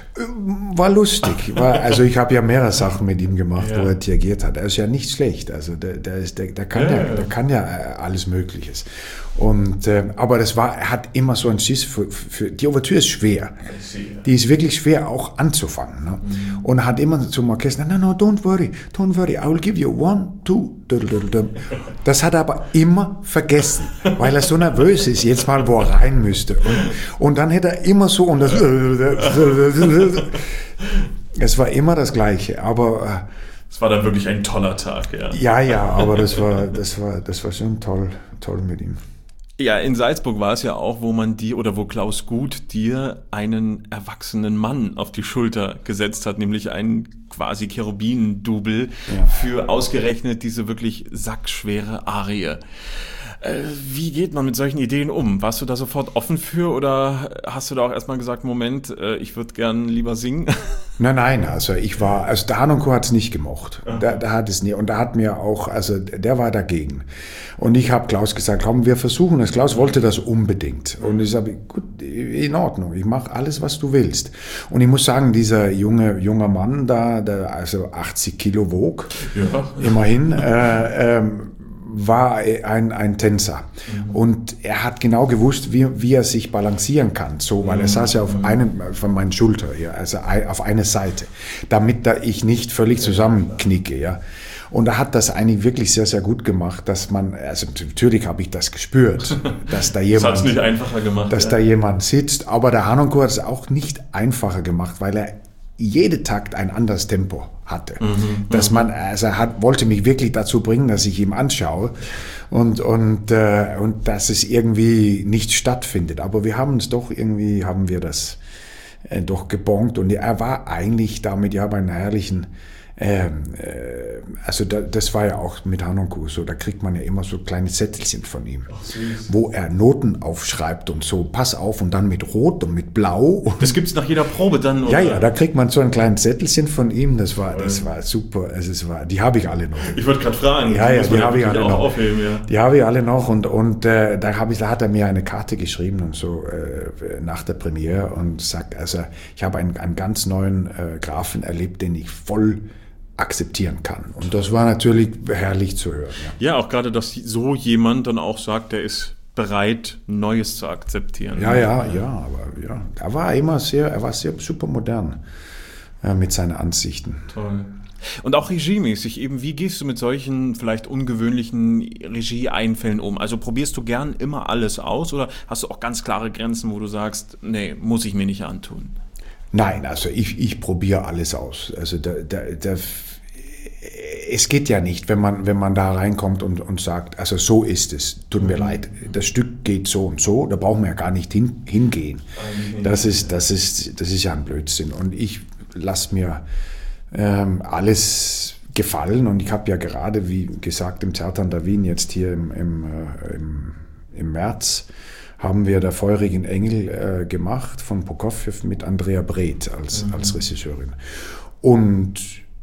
War lustig. War, also ich habe ja mehrere Sachen mit ihm gemacht, ja. wo er dirigiert hat. Er ist ja nicht schlecht. Also der, der, ist, der, der, kann, ja, ja, der kann ja alles Mögliches. Und, äh, aber das war, er hat immer so ein Schiss für, für die Ouvertüre ist schwer. Die ist wirklich schwer auch anzufangen. Ne? Mhm. Und er hat immer zum Orchester, no, no, don't worry, don't worry, I will give you one, two. Das hat er aber immer vergessen, weil er so nervös ist, jetzt mal, wo er rein müsste. Und, und dann hätte er immer so, und das, es war immer das Gleiche, aber es war dann wirklich ein toller Tag, ja. Ja, ja, aber das war, das war, das war schon toll, toll mit ihm. Ja, in Salzburg war es ja auch, wo man die oder wo Klaus Guth dir einen erwachsenen Mann auf die Schulter gesetzt hat, nämlich einen quasi Cherubinen-Double ja. für ausgerechnet diese wirklich sackschwere Arie. Wie geht man mit solchen Ideen um? Warst du da sofort offen für oder hast du da auch erstmal gesagt, Moment, ich würde gern lieber singen? Nein, nein, also ich war, also der Hanonko hat es nicht gemocht. Der, der hat es nie und der hat mir auch, also der war dagegen. Und ich habe Klaus gesagt, komm, wir versuchen es. Klaus wollte das unbedingt. Und ich sage, gut, in Ordnung, ich mache alles, was du willst. Und ich muss sagen, dieser junge junger Mann da, der also achtzig Kilo wog, ja. immerhin, äh, ähm, war ein, ein Tänzer. Mhm. Und er hat genau gewusst, wie, wie er sich balancieren kann. So, weil er saß ja auf einem, von meinen Schultern, ja, also auf einer Seite, damit da ich nicht völlig zusammenknicke, ja. Und er hat das eigentlich wirklich sehr, sehr gut gemacht, dass man, also natürlich habe ich das gespürt, dass da jemand, das hat's nicht einfacher gemacht, dass ja. da jemand sitzt. Aber der Hanonko hat es auch nicht einfacher gemacht, weil er jede Takt ein anderes Tempo hatte. Mhm, dass man, also er hat, wollte mich wirklich dazu bringen, dass ich ihm anschaue und, und, äh, und dass es irgendwie nicht stattfindet. Aber wir haben es doch irgendwie, haben wir das äh, doch gebongt und er war eigentlich damit, ja, bei einer herrlichen, ähm, äh, also da, das war ja auch mit Hanonko so, da kriegt man ja immer so kleine Zettelchen von ihm, ach, wo er Noten aufschreibt und so, pass auf und dann mit Rot und mit Blau. Das gibt's nach jeder Probe dann? Oder? Ja, ja, da kriegt man so ein kleines Zettelchen von ihm, das war, das war super, also es war, die habe ich alle noch. Ich wollte gerade fragen. Ja, ja, die habe ich alle noch. Aufheben, ja. Die habe ich alle noch und, und äh, da, hab ich, da hat er mir eine Karte geschrieben und so äh, nach der Premiere und sagt, also ich habe einen, einen ganz neuen äh, Grafen erlebt, den ich voll akzeptieren kann. Und das war natürlich herrlich zu hören. Ja, ja, auch gerade, dass so jemand dann auch sagt, der ist bereit, Neues zu akzeptieren. Ja, ja, ja, aber ja, er war immer sehr, er war sehr super modern äh, mit seinen Ansichten. Toll. Und auch regiemäßig eben, wie gehst du mit solchen vielleicht ungewöhnlichen Regieeinfällen um? Also probierst du gern immer alles aus oder hast du auch ganz klare Grenzen, wo du sagst, nee, muss ich mir nicht antun? Nein, also ich, ich probiere alles aus. Also der, der, der, es geht ja nicht, wenn man, wenn man da reinkommt und, und sagt, also so ist es, tut mir mhm. leid, das Stück geht so und so, da brauchen wir ja gar nicht hin, hingehen. Das ist, das, ist, das ist ja ein Blödsinn. Und ich lasse mir ähm, alles gefallen und ich habe ja gerade, wie gesagt, im Theater an der Wien jetzt hier im, im, äh, im, im März haben wir der Feurigen Engel äh, gemacht von Prokofjew mit Andrea Breth als, mhm. als Regisseurin. Und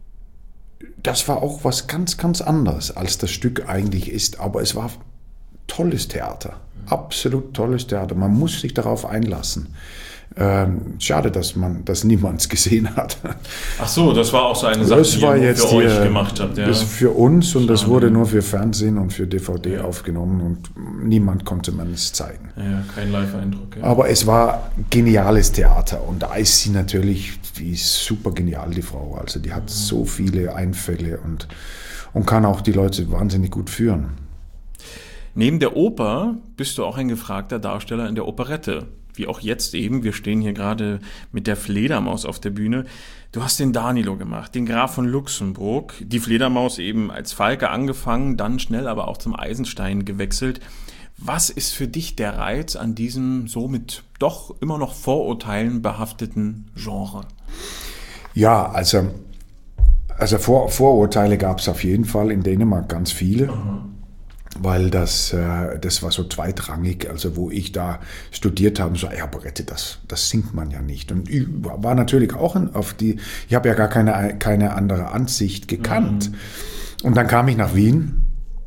das war auch was ganz, ganz anderes, als das Stück eigentlich ist. Aber es war tolles Theater, absolut tolles Theater. Man muss sich darauf einlassen. Ähm, schade, dass man, dass niemand es gesehen hat. Ach so, das war auch so eine Sache, das die war ihr jetzt für euch hier, gemacht habt. Ja. Das für uns und das wurde nur für Fernsehen und für D V D ja. aufgenommen und niemand konnte man es zeigen. Ja, kein Live-Eindruck. Ja. Aber es war geniales Theater und da ist sie natürlich, die ist super genial, die Frau. Also die hat mhm. so viele Einfälle und, und kann auch die Leute wahnsinnig gut führen. Neben der Oper bist du auch ein gefragter Darsteller in der Operette. Wie auch jetzt eben, wir stehen hier gerade mit der Fledermaus auf der Bühne. Du hast den Danilo gemacht, den Graf von Luxemburg, die Fledermaus eben als Falke angefangen, dann schnell aber auch zum Eisenstein gewechselt. Was ist für dich der Reiz an diesem so mit doch immer noch Vorurteilen behafteten Genre? Ja, also, also Vor- Vorurteile gab es auf jeden Fall in Dänemark ganz viele. Mhm. Weil das, äh, das war so zweitrangig, also wo ich da studiert habe, so, ja, Operette, das, das singt man ja nicht. Und ich war natürlich auch auf die, ich habe ja gar keine, keine andere Ansicht gekannt. Mhm. Und dann kam ich nach Wien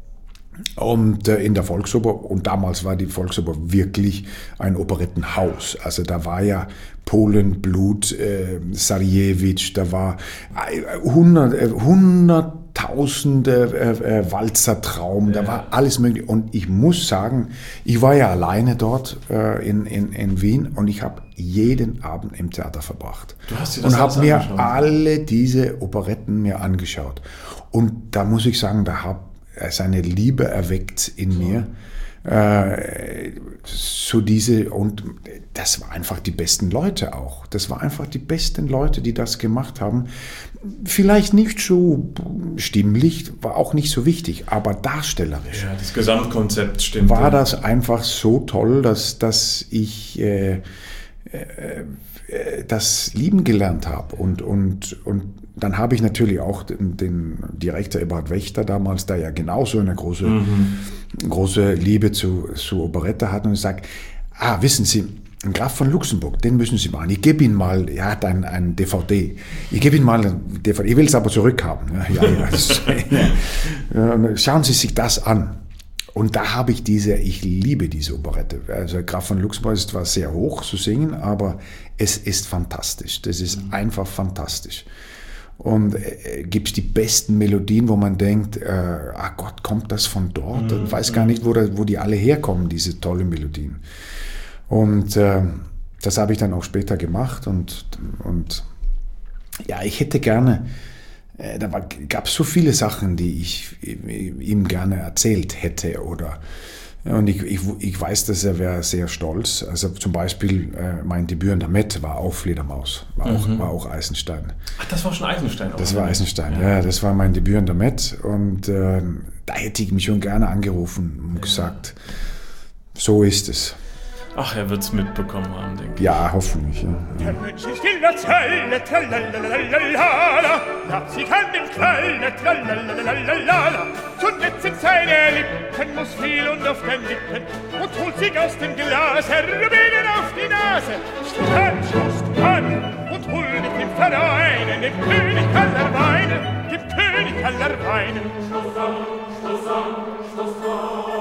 und äh, in der Volksoper, und damals war die Volksoper wirklich ein Operettenhaus. Also da war ja Polen, Blut, äh, Sarjewitsch, da war hundert, äh, hunderttausende äh, äh, Walzertraum, ja. Da war alles möglich. Und ich muss sagen, ich war ja alleine dort äh, in, in, in Wien und ich habe jeden Abend im Theater verbracht. Du hast dir das und habe mir angeschaut. alle diese Operetten mir angeschaut. Und da muss ich sagen, da habe es eine Liebe erweckt in so. mir, Äh, so diese, und das waren einfach die besten Leute auch. Das waren einfach die besten Leute, die das gemacht haben. Vielleicht nicht so stimmlich, war auch nicht so wichtig, aber darstellerisch. Ja, das Gesamtkonzept stimmt. War das einfach so toll, dass, dass ich äh, äh, das lieben gelernt habe. Und, und, und dann habe ich natürlich auch den, den Direktor Eberhard Wächter damals, der ja genauso eine große, mhm. große Liebe zu, zu Operette hat, und sagt, ah, wissen Sie, ein Graf von Luxemburg, den müssen Sie machen. Ich gebe Ihnen mal, er hat ein, ein D V D. Ich gebe Ihnen mal ein D V D. Ich will es aber zurückhaben. Ja, ja, ja, das, ja. Schauen Sie sich das an. Und da habe ich diese, ich liebe diese Operette. Also Graf von Luxemburg ist zwar sehr hoch zu singen, aber es ist fantastisch. Das ist mhm. einfach fantastisch. Und äh, gibt es die besten Melodien, wo man denkt, äh, ah Gott, kommt das von dort? Mhm. Ich weiß gar nicht, wo, da, wo die alle herkommen, diese tollen Melodien. Und äh, das habe ich dann auch später gemacht. Und, und ja, ich hätte gerne, äh, da gab es so viele Sachen, die ich ihm gerne erzählt hätte. Oder, und ich, ich, ich weiß, dass er wäre sehr stolz. Also zum Beispiel äh, mein Debüt an der Met war auch Fledermaus, war, mhm. auch, war auch Eisenstein. Ach, das war schon Eisenstein? Auch, das war Eisenstein, ja. ja. Das war mein Debüt an der Met. Und äh, da hätte ich mich schon gerne angerufen und ja. gesagt, so ist es. Ach, er wird's mitbekommen haben, denke ich. Ja, hoffentlich. Ja. Der Mensch ist in der Zelle, tralalalala, sie kann dem Knalle, tralalalala. Zu nett sind seine Lippen, muss viel und auf den Lippen, und holt sich aus dem Glas, Rubinen auf die Nase. Stoß an, stoß an, und huldigt dem Vereinen, dem König aller Weine, dem König aller Weine. Stoß an, stoß an, stoß an.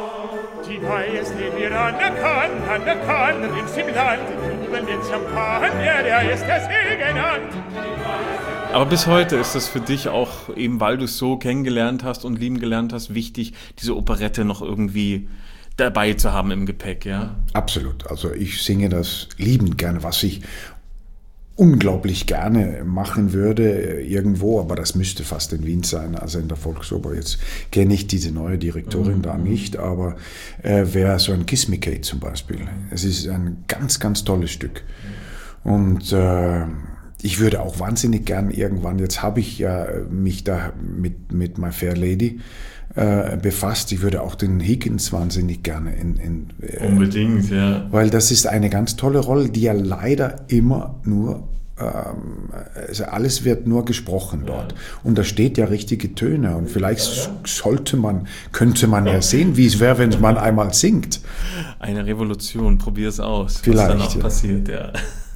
Die Majestät wir anerkannt, anerkannt, rings im Land, jubeln den Champagner, der ist der See genannt. Aber bis heute ist das für dich auch, eben weil du es so kennengelernt hast und lieben gelernt hast, wichtig, diese Operette noch irgendwie dabei zu haben im Gepäck, ja? Absolut. Also ich singe das liebend gerne, was ich unglaublich gerne machen würde irgendwo, aber das müsste fast in Wien sein, also in der Volksoper. Jetzt kenne ich diese neue Direktorin mhm. da nicht, aber äh, wäre so ein Kiss Me Kate zum Beispiel. Es ist ein ganz, ganz tolles Stück. Und äh, ich würde auch wahnsinnig gern irgendwann, jetzt habe ich ja mich da mit, mit My Fair Lady äh, befasst, ich würde auch den Higgins wahnsinnig gerne in... in äh, Unbedingt, ja. Weil das ist eine ganz tolle Rolle, die ja leider immer nur, ähm, also alles wird nur gesprochen dort. Ja. Und da steht ja richtige Töne und vielleicht ja, ja. sollte man, könnte man ja sehen, wie es wäre, wenn man einmal singt. Eine Revolution, probier es aus, vielleicht, was dann auch ja. passiert, ja.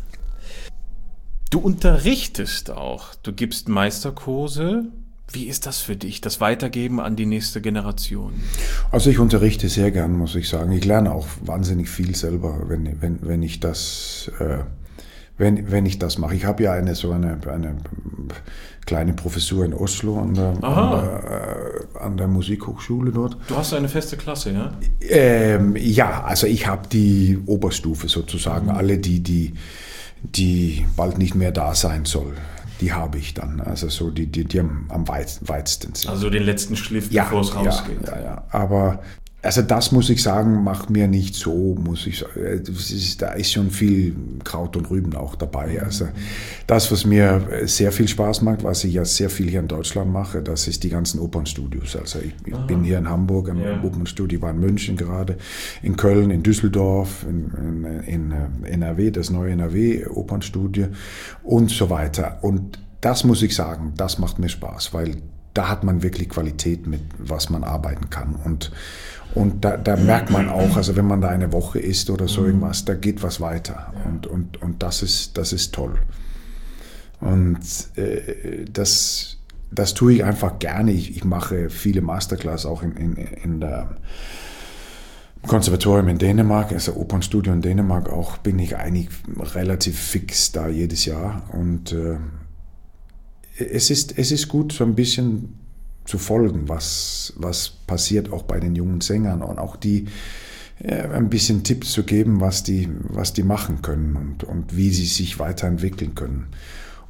Du unterrichtest auch, du gibst Meisterkurse. Wie ist das für dich, das Weitergeben an die nächste Generation? Also ich unterrichte sehr gern, muss ich sagen. Ich lerne auch wahnsinnig viel selber, wenn, wenn, wenn ich das, äh, wenn, wenn ich das mache. Ich habe ja eine so eine, eine kleine Professur in Oslo an der, an der, äh, an der Musikhochschule dort. Du hast eine feste Klasse, ja? Ähm, ja, also ich habe die Oberstufe sozusagen, mhm. alle die, die, die bald nicht mehr da sein soll. Die habe ich dann, also so die, die, die am, am weit, weitsten sind. Also den letzten Schliff, ja, bevor es rausgeht. Ja, ja, ja. Aber also das muss ich sagen, macht mir nicht so, muss ich sagen. Da ist schon viel Kraut und Rüben auch dabei. Also das, was mir sehr viel Spaß macht, was ich ja sehr viel hier in Deutschland mache, das ist die ganzen Opernstudios. Also ich, ich bin hier in Hamburg im ja. Opernstudio, war in München gerade, in Köln, in Düsseldorf, in, in, in N R W, das neue N R W Opernstudio und so weiter. Und das muss ich sagen, das macht mir Spaß, weil da hat man wirklich Qualität, mit was man arbeiten kann. Und Und da, da merkt man auch, also wenn man da eine Woche ist oder so irgendwas, da geht was weiter. Und, und, und das ist, das ist toll. Und äh, das, das tue ich einfach gerne. Ich, ich mache viele Masterclass auch in, in, in der Konservatorium in Dänemark, also Opernstudio in Dänemark auch, bin ich eigentlich relativ fix da jedes Jahr. Und äh, es ist, es ist gut, so ein bisschen zu folgen, was, was passiert auch bei den jungen Sängern und auch die äh, ein bisschen Tipps zu geben, was die, was die machen können und, und wie sie sich weiterentwickeln können.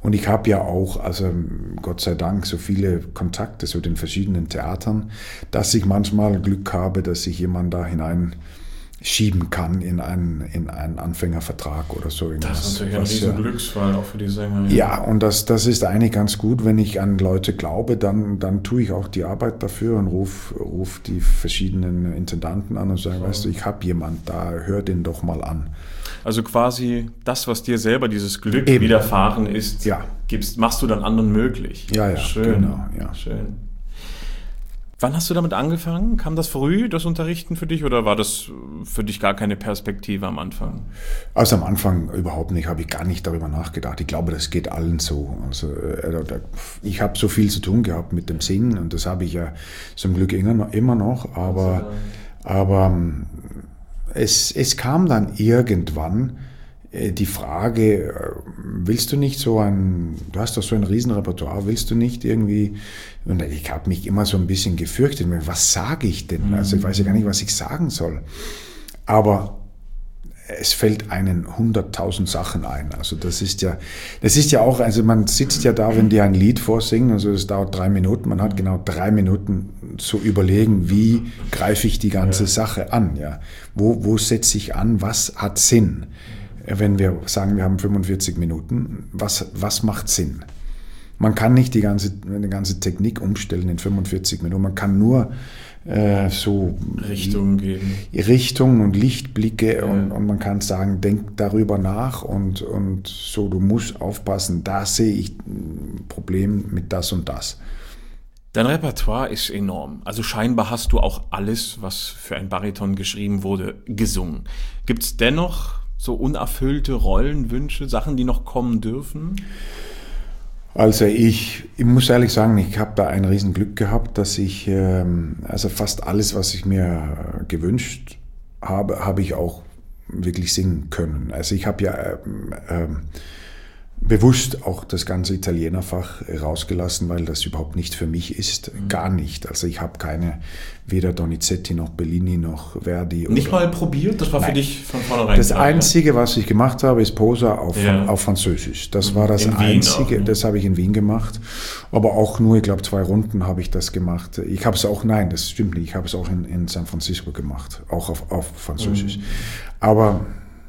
Und ich habe ja auch, also Gott sei Dank, so viele Kontakte zu den verschiedenen Theatern, dass ich manchmal Glück habe, dass ich jemanden da hinein schieben kann in einen, in einen Anfängervertrag oder so irgendwas. Das ist natürlich ein riesen Glücksfall, auch für die Sänger. Ja, ja und das, das ist eigentlich ganz gut, wenn ich an Leute glaube, dann, dann tue ich auch die Arbeit dafür und rufe ruf die verschiedenen Intendanten an und sage, so. Weißt du, ich habe jemanden da, hör den doch mal an. Also quasi das, was dir selber dieses Glück Eben. widerfahren ist, ja. gibst, machst du dann anderen möglich. Ja, ja, schön. Genau, ja. Schön. Wann hast du damit angefangen? Kam das früh, das Unterrichten für dich, oder war das für dich gar keine Perspektive am Anfang? Also am Anfang überhaupt nicht, habe ich gar nicht darüber nachgedacht. Ich glaube, das geht allen so. Also ich habe so viel zu tun gehabt mit dem Singen und das habe ich ja zum Glück immer noch, aber, aber es, es kam dann irgendwann die Frage, willst du nicht so ein, du hast doch so ein Riesenrepertoire, willst du nicht irgendwie, und ich habe mich immer so ein bisschen gefürchtet, was sage ich denn? Also ich weiß ja gar nicht, was ich sagen soll. Aber es fällt einen hunderttausend Sachen ein. Also das ist ja, das ist ja auch, also man sitzt ja da, wenn die ein Lied vorsingen, also das dauert drei Minuten, man hat genau drei Minuten zu überlegen, wie greife ich die ganze Sache an, ja? Wo, wo setze ich an, was hat Sinn? Wenn wir sagen, wir haben fünfundvierzig Minuten, was, was macht Sinn? Man kann nicht die ganze, die ganze Technik umstellen in fünfundvierzig Minuten, man kann nur äh, so Richtung geben. Richtung und Lichtblicke ja. und, und man kann sagen, denk darüber nach und, und so, du musst aufpassen, da sehe ich ein Problem mit das und das. Dein Repertoire ist enorm. Also scheinbar hast du auch alles, was für ein Bariton geschrieben wurde, gesungen. Gibt es dennoch so unerfüllte Rollenwünsche, Sachen, die noch kommen dürfen? Also ich, ich muss ehrlich sagen, ich habe da ein Riesenglück gehabt, dass ich, ähm, also fast alles, was ich mir gewünscht habe, habe ich auch wirklich singen können. Also ich habe ja ähm, ähm, bewusst auch das ganze Italienerfach rausgelassen, weil das überhaupt nicht für mich ist. Mhm. Gar nicht. Also ich habe keine, weder Donizetti noch Bellini noch Verdi. Nicht oder, mal probiert? Das war nein. für dich von vornherein Das klar, Einzige, ja? was ich gemacht habe, ist Posa auf, ja. auf Französisch. Das war das in Einzige, Wien auch, ne? Das habe ich in Wien gemacht. Aber auch nur, ich glaube, zwei Runden habe ich das gemacht. Ich habe es auch, nein, das stimmt nicht, ich habe es auch in, in San Francisco gemacht, auch auf, auf Französisch. Mhm. Aber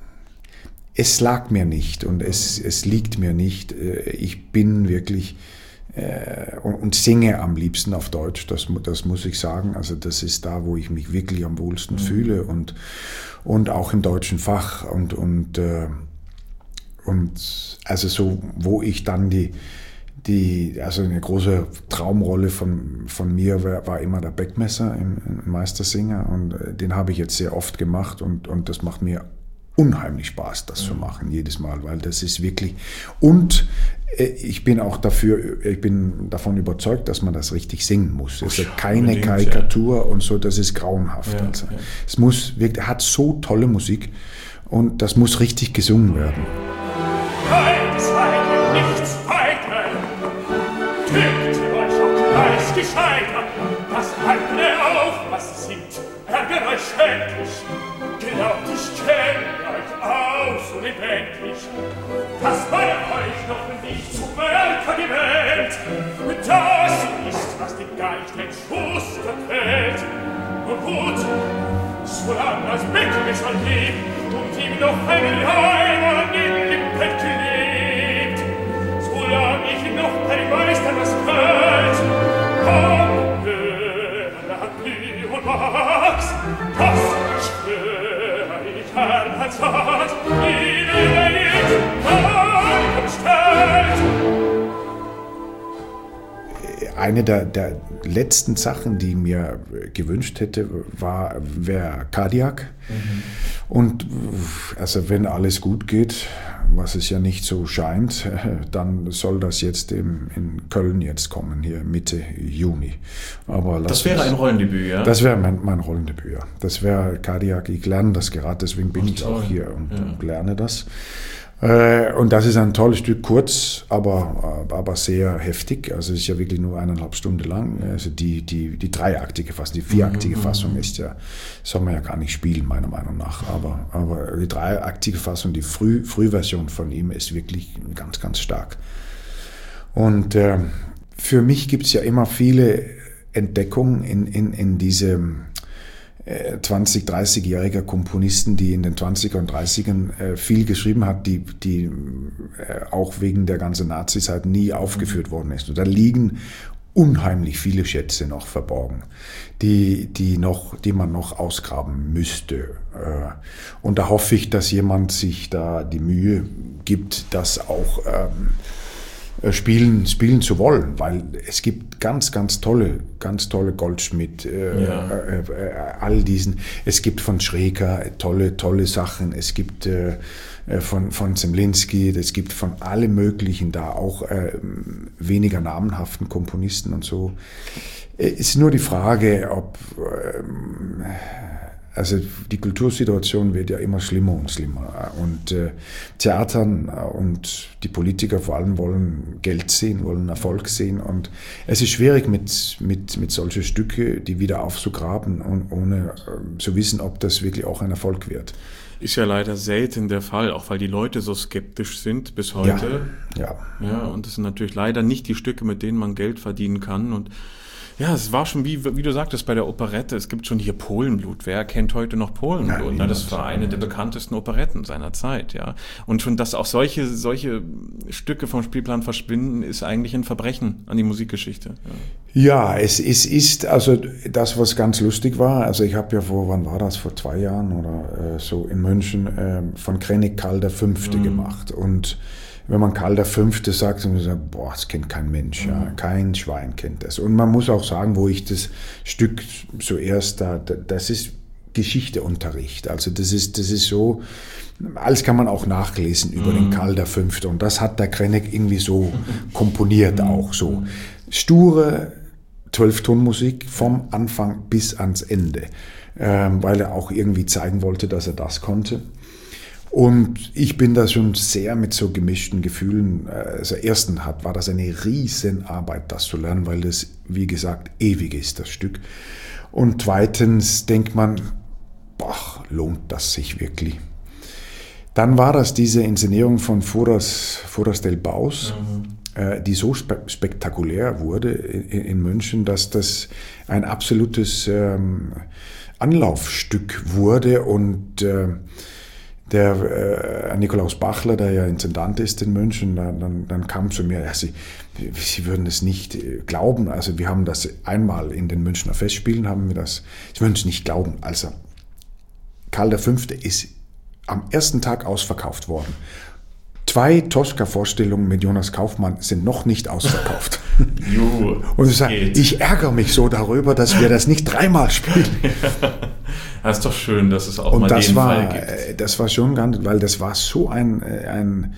es lag mir nicht und es, es liegt mir nicht. Ich bin wirklich äh, und, und singe am liebsten auf Deutsch, das, das muss ich sagen. Also das ist da, wo ich mich wirklich am wohlsten mhm. fühle und, und auch im deutschen Fach und, und, äh, und also so, wo ich dann die, die also eine große Traumrolle von, von mir war, war immer der Beckmesser im, im Meistersinger und den habe ich jetzt sehr oft gemacht und, und das macht mir unheimlich Spaß, das zu machen, jedes Mal, weil das ist wirklich, und ich bin auch dafür, ich bin davon überzeugt, dass man das richtig singen muss. Es ist keine Karikatur ja. und so, das ist grauenhaft. Ja, also. ja. Es muss wirklich, hat so tolle Musik und das muss richtig gesungen werden. Kein Zweifel, nichts weiter, tötet euch auch gleich gescheitert, das andere auf, was singt, ärgert euch schrecklich, glaubt, ich kenn euch aus so lebendig, dass man euch noch nicht zu Völker gewählt, das ist, was den Geist den Schuss verfällt. Und gut, solange das Beckmesser lebt und ihm noch ein Leib an den Lippen klebt, solange ich noch ein Meister was fällt, komm, hör, Lampi und Max, das schwör ich Herr als Art, die Welt, komm, stellt. Eine der, der letzten Sachen, die ich mir gewünscht hätte, war, wäre Cardiac. Mhm. Und also wenn alles gut geht, was es ja nicht so scheint, dann soll das jetzt im, in Köln jetzt kommen, hier Mitte Juni. Aber das wäre uns, ein Rollendebüt, ja? Das wäre mein, mein Rollendebüt, ja. Das wäre Cardiac, ich lerne das gerade, deswegen bin ich auch hier und, ja. und lerne das. Und das ist ein tolles Stück, kurz, aber, aber sehr heftig. Also es ist ja wirklich nur eineinhalb Stunden lang. Also die, die, die dreiaktige Fassung, die vieraktige Fassung ist ja, soll man ja gar nicht spielen, meiner Meinung nach. Aber, aber die dreiaktige Fassung, die Früh, Frühversion von ihm ist wirklich ganz, ganz stark. Und äh, für mich gibt es ja immer viele Entdeckungen in, in, in diesem zwanzig-, dreißigjähriger Komponisten, die in den zwanziger und dreißigern äh, viel geschrieben hat, die, die äh, auch wegen der ganzen Nazizeit nie aufgeführt worden ist. Und da liegen unheimlich viele Schätze noch verborgen, die, die, noch, die man noch ausgraben müsste. Äh, und da hoffe ich, dass jemand sich da die Mühe gibt, das auch ähm, Spielen, spielen zu wollen, weil es gibt ganz, ganz tolle, ganz tolle Goldschmidt, äh, ja. äh, äh, all diesen, es gibt von Schreker tolle, tolle Sachen, es gibt äh, von, von Zemlinsky, es gibt von allen möglichen da auch äh, weniger namenhaften Komponisten und so. Es ist nur die Frage, ob äh, Also die Kultursituation wird ja immer schlimmer und schlimmer. Und äh, Theatern und die Politiker vor allem wollen Geld sehen, wollen Erfolg sehen. Und es ist schwierig, mit, mit, mit solchen Stücke die wieder aufzugraben, und ohne äh, zu wissen, ob das wirklich auch ein Erfolg wird. Ist ja leider selten der Fall, auch weil die Leute so skeptisch sind bis heute. Ja. Ja, ja und das sind natürlich leider nicht die Stücke, mit denen man Geld verdienen kann. Und ja, es war schon, wie, wie du sagtest, bei der Operette. Es gibt schon hier Polenblut. Wer kennt heute noch Polenblut? Ja, das war eine der bekanntesten Operetten seiner Zeit, ja. Und schon, dass auch solche, solche Stücke vom Spielplan verschwinden, ist eigentlich ein Verbrechen an die Musikgeschichte. Ja, ja es, es ist, also das, was ganz lustig war, also ich habe ja vor, wann war das, vor zwei Jahren oder äh, so in München äh, von Krennig Karl der Fünfte mhm. gemacht. Und wenn man Karl der Fünfte sagt, dann sagt, boah, das kennt kein Mensch, ja, kein Schwein kennt das. Und man muss auch sagen, wo ich das Stück zuerst da, das ist Geschichteunterricht. Also das ist, das ist so, alles kann man auch nachlesen über mhm. den Karl der Fünfte. Und das hat der Krennig irgendwie so komponiert auch so. Sture Zwölftonmusik vom Anfang bis ans Ende, ähm, weil er auch irgendwie zeigen wollte, dass er das konnte. Und ich bin da schon sehr mit so gemischten Gefühlen, also erstens hat, war das eine Riesenarbeit, das zu lernen, weil das, wie gesagt, ewig ist, das Stück. Und zweitens denkt man, boah, lohnt das sich wirklich? Dann war das diese Inszenierung von Furas, Furas del Baus, mhm. äh, die so spe- spektakulär wurde in, in München, dass das ein absolutes ähm, Anlaufstück wurde. Und äh, der äh, Nikolaus Bachler, der ja Intendant ist in München, dann, dann kam zu mir, ja, Sie, Sie würden es nicht glauben, also wir haben das einmal in den Münchner Festspielen, haben wir das, Sie würden es nicht glauben, also Karl der Fünfte ist am ersten Tag ausverkauft worden. Zwei Tosca-Vorstellungen mit Jonas Kaufmann sind noch nicht ausverkauft. Jo, und ich sage, ich ärgere mich so darüber, dass wir das nicht dreimal spielen. Das ist doch schön, dass es auch und mal das den war, Fall gibt. Das war schon ganz, weil das war so ein, ein,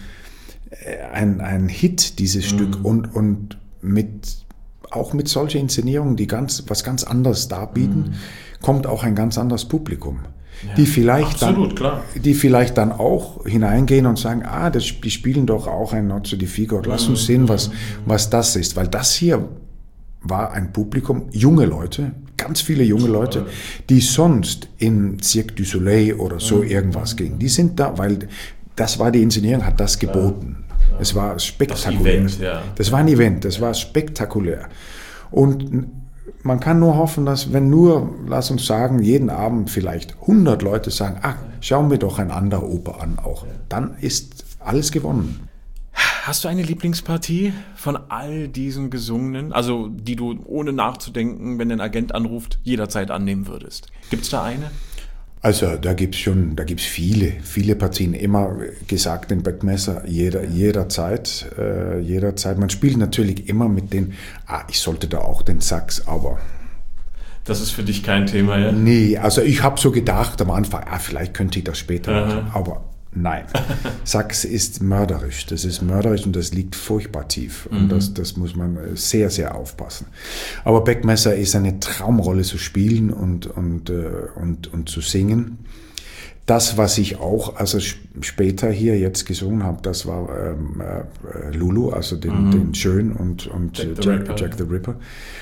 ein, ein Hit, dieses mhm. Stück. Und, und mit, auch mit solchen Inszenierungen, die ganz, was ganz anderes darbieten, mhm. kommt auch ein ganz anderes Publikum. Ja, die, vielleicht absolut, dann, klar. die vielleicht dann auch hineingehen und sagen, ah, das, die spielen doch auch ein Nozze di Figaro, lass uns sehen, was, was das ist. Weil das hier war ein Publikum, junge Leute, ganz viele junge Leute, die sonst in Cirque du Soleil oder so irgendwas gingen. Die sind da, weil das war die Inszenierung, hat das geboten. Es war spektakulär. Das Event, ja. Das war ein Event, das war spektakulär. Und man kann nur hoffen, dass wenn nur, lass uns sagen, jeden Abend vielleicht hundert Leute sagen, ach, schauen wir doch ein anderer Oper an auch. Dann ist alles gewonnen. Hast du eine Lieblingspartie von all diesen gesungenen, also die du ohne nachzudenken, wenn ein Agent anruft, jederzeit annehmen würdest? Gibt es da eine? Also da gibt's schon, da gibt's viele, viele Partien. Immer gesagt in Beckmesser, jeder, jederzeit, äh, jederzeit. Man spielt natürlich immer mit den, ah, ich sollte da auch den Sax, aber... Das ist für dich kein Thema, ja? Nee, also ich habe so gedacht am Anfang, ah, vielleicht könnte ich das später Aha. machen, aber nein. Sax ist mörderisch, das ist mörderisch und das liegt furchtbar tief. Und mhm. das, das muss man sehr, sehr aufpassen. Aber Beckmesser ist eine Traumrolle zu spielen und, und, und, und zu singen. Das, was ich auch also später hier jetzt gesungen habe, das war ähm, äh, Lulu, also den, mhm. den Schön und, und Jack, the Jack, Jack the Ripper.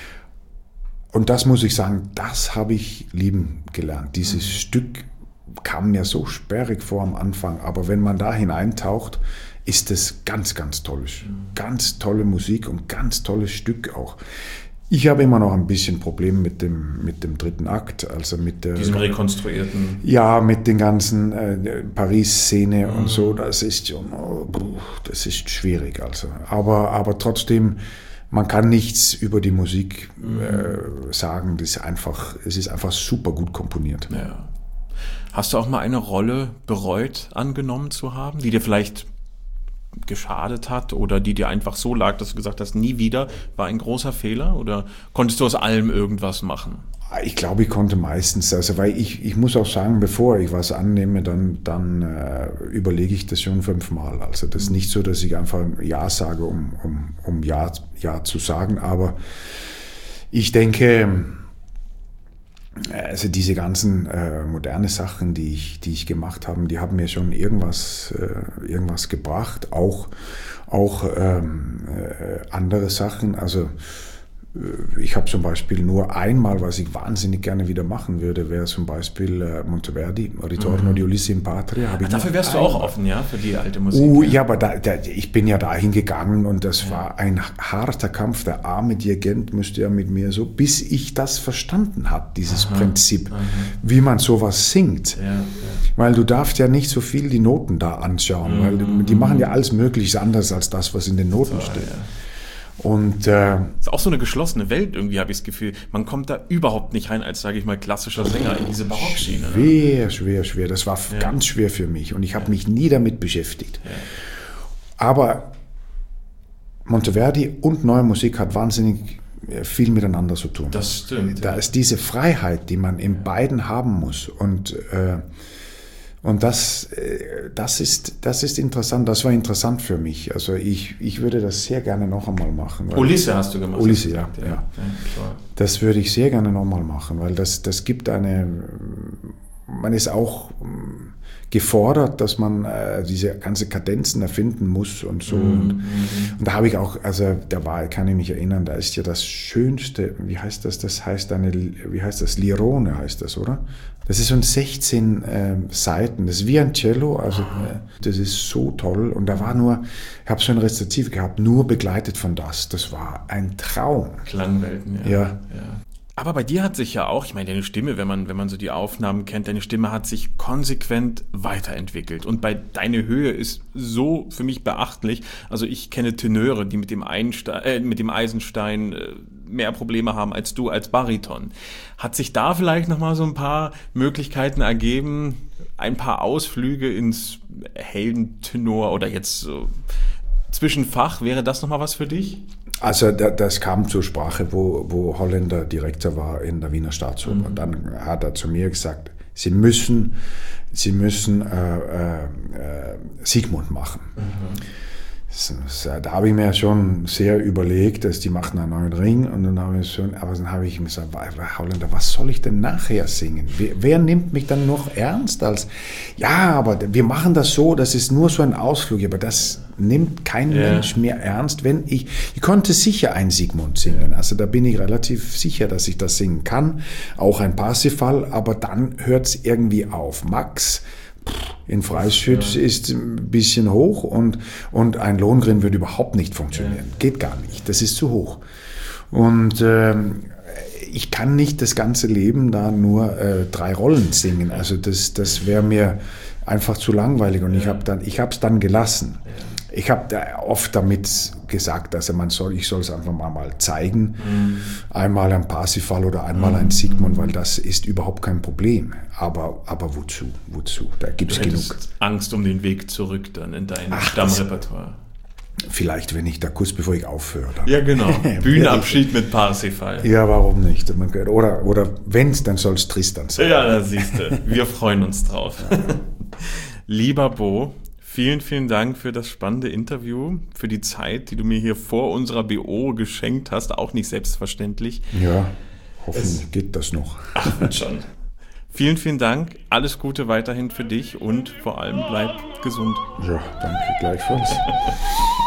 Und das muss ich sagen, das habe ich lieben gelernt. Dieses mhm. Stück kam mir so sperrig vor am Anfang, aber wenn man da hineintaucht, ist das ganz, ganz toll. Ganz tolle Musik und ganz tolles Stück auch. Ich habe immer noch ein bisschen Problem mit dem, mit dem dritten Akt, also mit der... Diesen rekonstruierten... Ja, mit den ganzen äh, Paris-Szene mhm. und so, das ist schon, oh, das ist schwierig, also. Aber, aber trotzdem, man kann nichts über die Musik äh, sagen, das ist einfach, es ist einfach super gut komponiert. Ja. Hast du auch mal eine Rolle bereut, angenommen zu haben, die dir vielleicht geschadet hat oder die dir einfach so lag, dass du gesagt hast, nie wieder, war ein großer Fehler, oder konntest du aus allem irgendwas machen? Ich glaube, ich konnte meistens, also weil ich, ich muss auch sagen, bevor ich was annehme, dann, dann äh, überlege ich das schon fünfmal. Also das ist nicht so, dass ich einfach Ja sage, um, um, um ja, ja zu sagen, aber ich denke, also diese ganzen äh, moderne Sachen, die ich, die ich gemacht habe, die haben mir schon irgendwas, äh, irgendwas gebracht. Auch, auch ähm, äh, andere Sachen. Also äh, ich habe zum Beispiel nur einmal, was ich wahnsinnig gerne wieder machen würde, wäre zum Beispiel äh, Monteverdi, Ritorno Mhm. di Ulisse in Patria. Ach, dafür wärst du auch offen, ja, für die alte Musik? Oh, ja, ja, aber da, da, ich bin ja dahin gegangen und das ja. war ein harter Kampf. Der arme Dirigent musste ja mit mir so, bis ich das verstanden habe, dieses aha, Prinzip, aha. wie man sowas singt. Ja, ja. Weil du darfst ja nicht so viel die Noten da anschauen, mhm. weil die machen ja alles Mögliche anders als das, was in den Noten so, steht. Ja. Und äh, ist auch so eine geschlossene Welt irgendwie, habe ich das Gefühl. Man kommt da überhaupt nicht rein als, sage ich mal, klassischer Sänger in diese Barockschiene. Schwer, schwer, schwer. Das war ja. ganz schwer für mich und ich habe ja. mich nie damit beschäftigt. Ja. Aber Monteverdi und Neue Musik hat wahnsinnig viel miteinander zu tun. Das stimmt. Da ja. ist diese Freiheit, die man in beiden haben muss, und äh, Und das, das, ist, das ist interessant, das war interessant für mich. Also ich, ich würde das sehr gerne noch einmal machen. Ulisse hast du gemacht. Ulisse, ja. ja. ja. ja das würde ich sehr gerne noch mal machen, weil das, das gibt eine, man ist auch gefordert, dass man äh, diese ganze Kadenzen erfinden muss und so. Mhm. Und, und da habe ich auch, also da war, kann ich mich erinnern, da ist ja das Schönste, wie heißt das, das heißt eine, wie heißt das, Lirone heißt das, oder? Das ist so ein sechzehn äh, Seiten, das ist wie ein Cello, also äh, das ist so toll. Und da war nur, ich habe so ein Rezitativ gehabt, nur begleitet von das. Das war ein Traum. Klangwelten, ja. ja. ja. Aber bei dir hat sich ja auch, ich meine, deine Stimme, wenn man, wenn man so die Aufnahmen kennt, deine Stimme hat sich konsequent weiterentwickelt. Und bei deine Höhe ist so für mich beachtlich. Also ich kenne Tenöre, die mit dem, Einstein, äh, mit dem Eisenstein äh, mehr Probleme haben als du als Bariton. Hat sich da vielleicht nochmal so ein paar Möglichkeiten ergeben, ein paar Ausflüge ins Heldentenor oder jetzt so Zwischenfach? Wäre das nochmal was für dich? Also das kam zur Sprache, wo, wo Holländer Direktor war in der Wiener Staatsoper. Mhm. Und dann hat er zu mir gesagt, Sie müssen, Sie müssen äh, äh, Sigmund machen. Mhm. Das, da habe ich mir schon sehr überlegt, dass die machen einen neuen Ring. Und dann habe ich schon, aber dann habe ich mir gesagt, Holländer, was soll ich denn nachher singen? Wer, wer nimmt mich dann noch ernst als, ja, aber wir machen das so, das ist nur so ein Ausflug, aber das nimmt kein ja. Mensch mehr ernst, wenn ich, ich konnte sicher ein Sigmund singen, also da bin ich relativ sicher, dass ich das singen kann, auch ein Parsifal, aber dann hört es irgendwie auf. Max in Freischütz ja. ist ein bisschen hoch und, und ein Lohengrin würde überhaupt nicht funktionieren. Ja. Geht gar nicht. Das ist zu hoch. Und ähm, ich kann nicht das ganze Leben da nur äh, drei Rollen singen. Also das, das wäre mir einfach zu langweilig. Und ja. ich habe dann, ich habe es dann gelassen. Ja. Ich habe da oft damit gesagt, also man soll, ich soll es einfach mal, mal zeigen. Mhm. Einmal ein Parsifal oder einmal mhm. ein Sigmund, weil das ist überhaupt kein Problem. Aber, aber wozu? Wozu? Da gibt es genug. Angst um den Weg zurück dann in dein Ach, Stammrepertoire. Vielleicht, wenn ich da kurz bevor ich aufhöre. Dann. Ja, genau. Bühnenabschied mit Parsifal. Ja, warum nicht? Oder, oder wenn es, dann soll es Tristan sein. Ja, da siehst du. Wir freuen uns drauf. Lieber Bo, vielen, vielen Dank für das spannende Interview, für die Zeit, die du mir hier vor unserer B O geschenkt hast. Auch nicht selbstverständlich. Ja, hoffentlich es, geht das noch. Ach, wird schon. Vielen, vielen Dank. Alles Gute weiterhin für dich und vor allem bleib gesund. Ja, danke gleichfalls.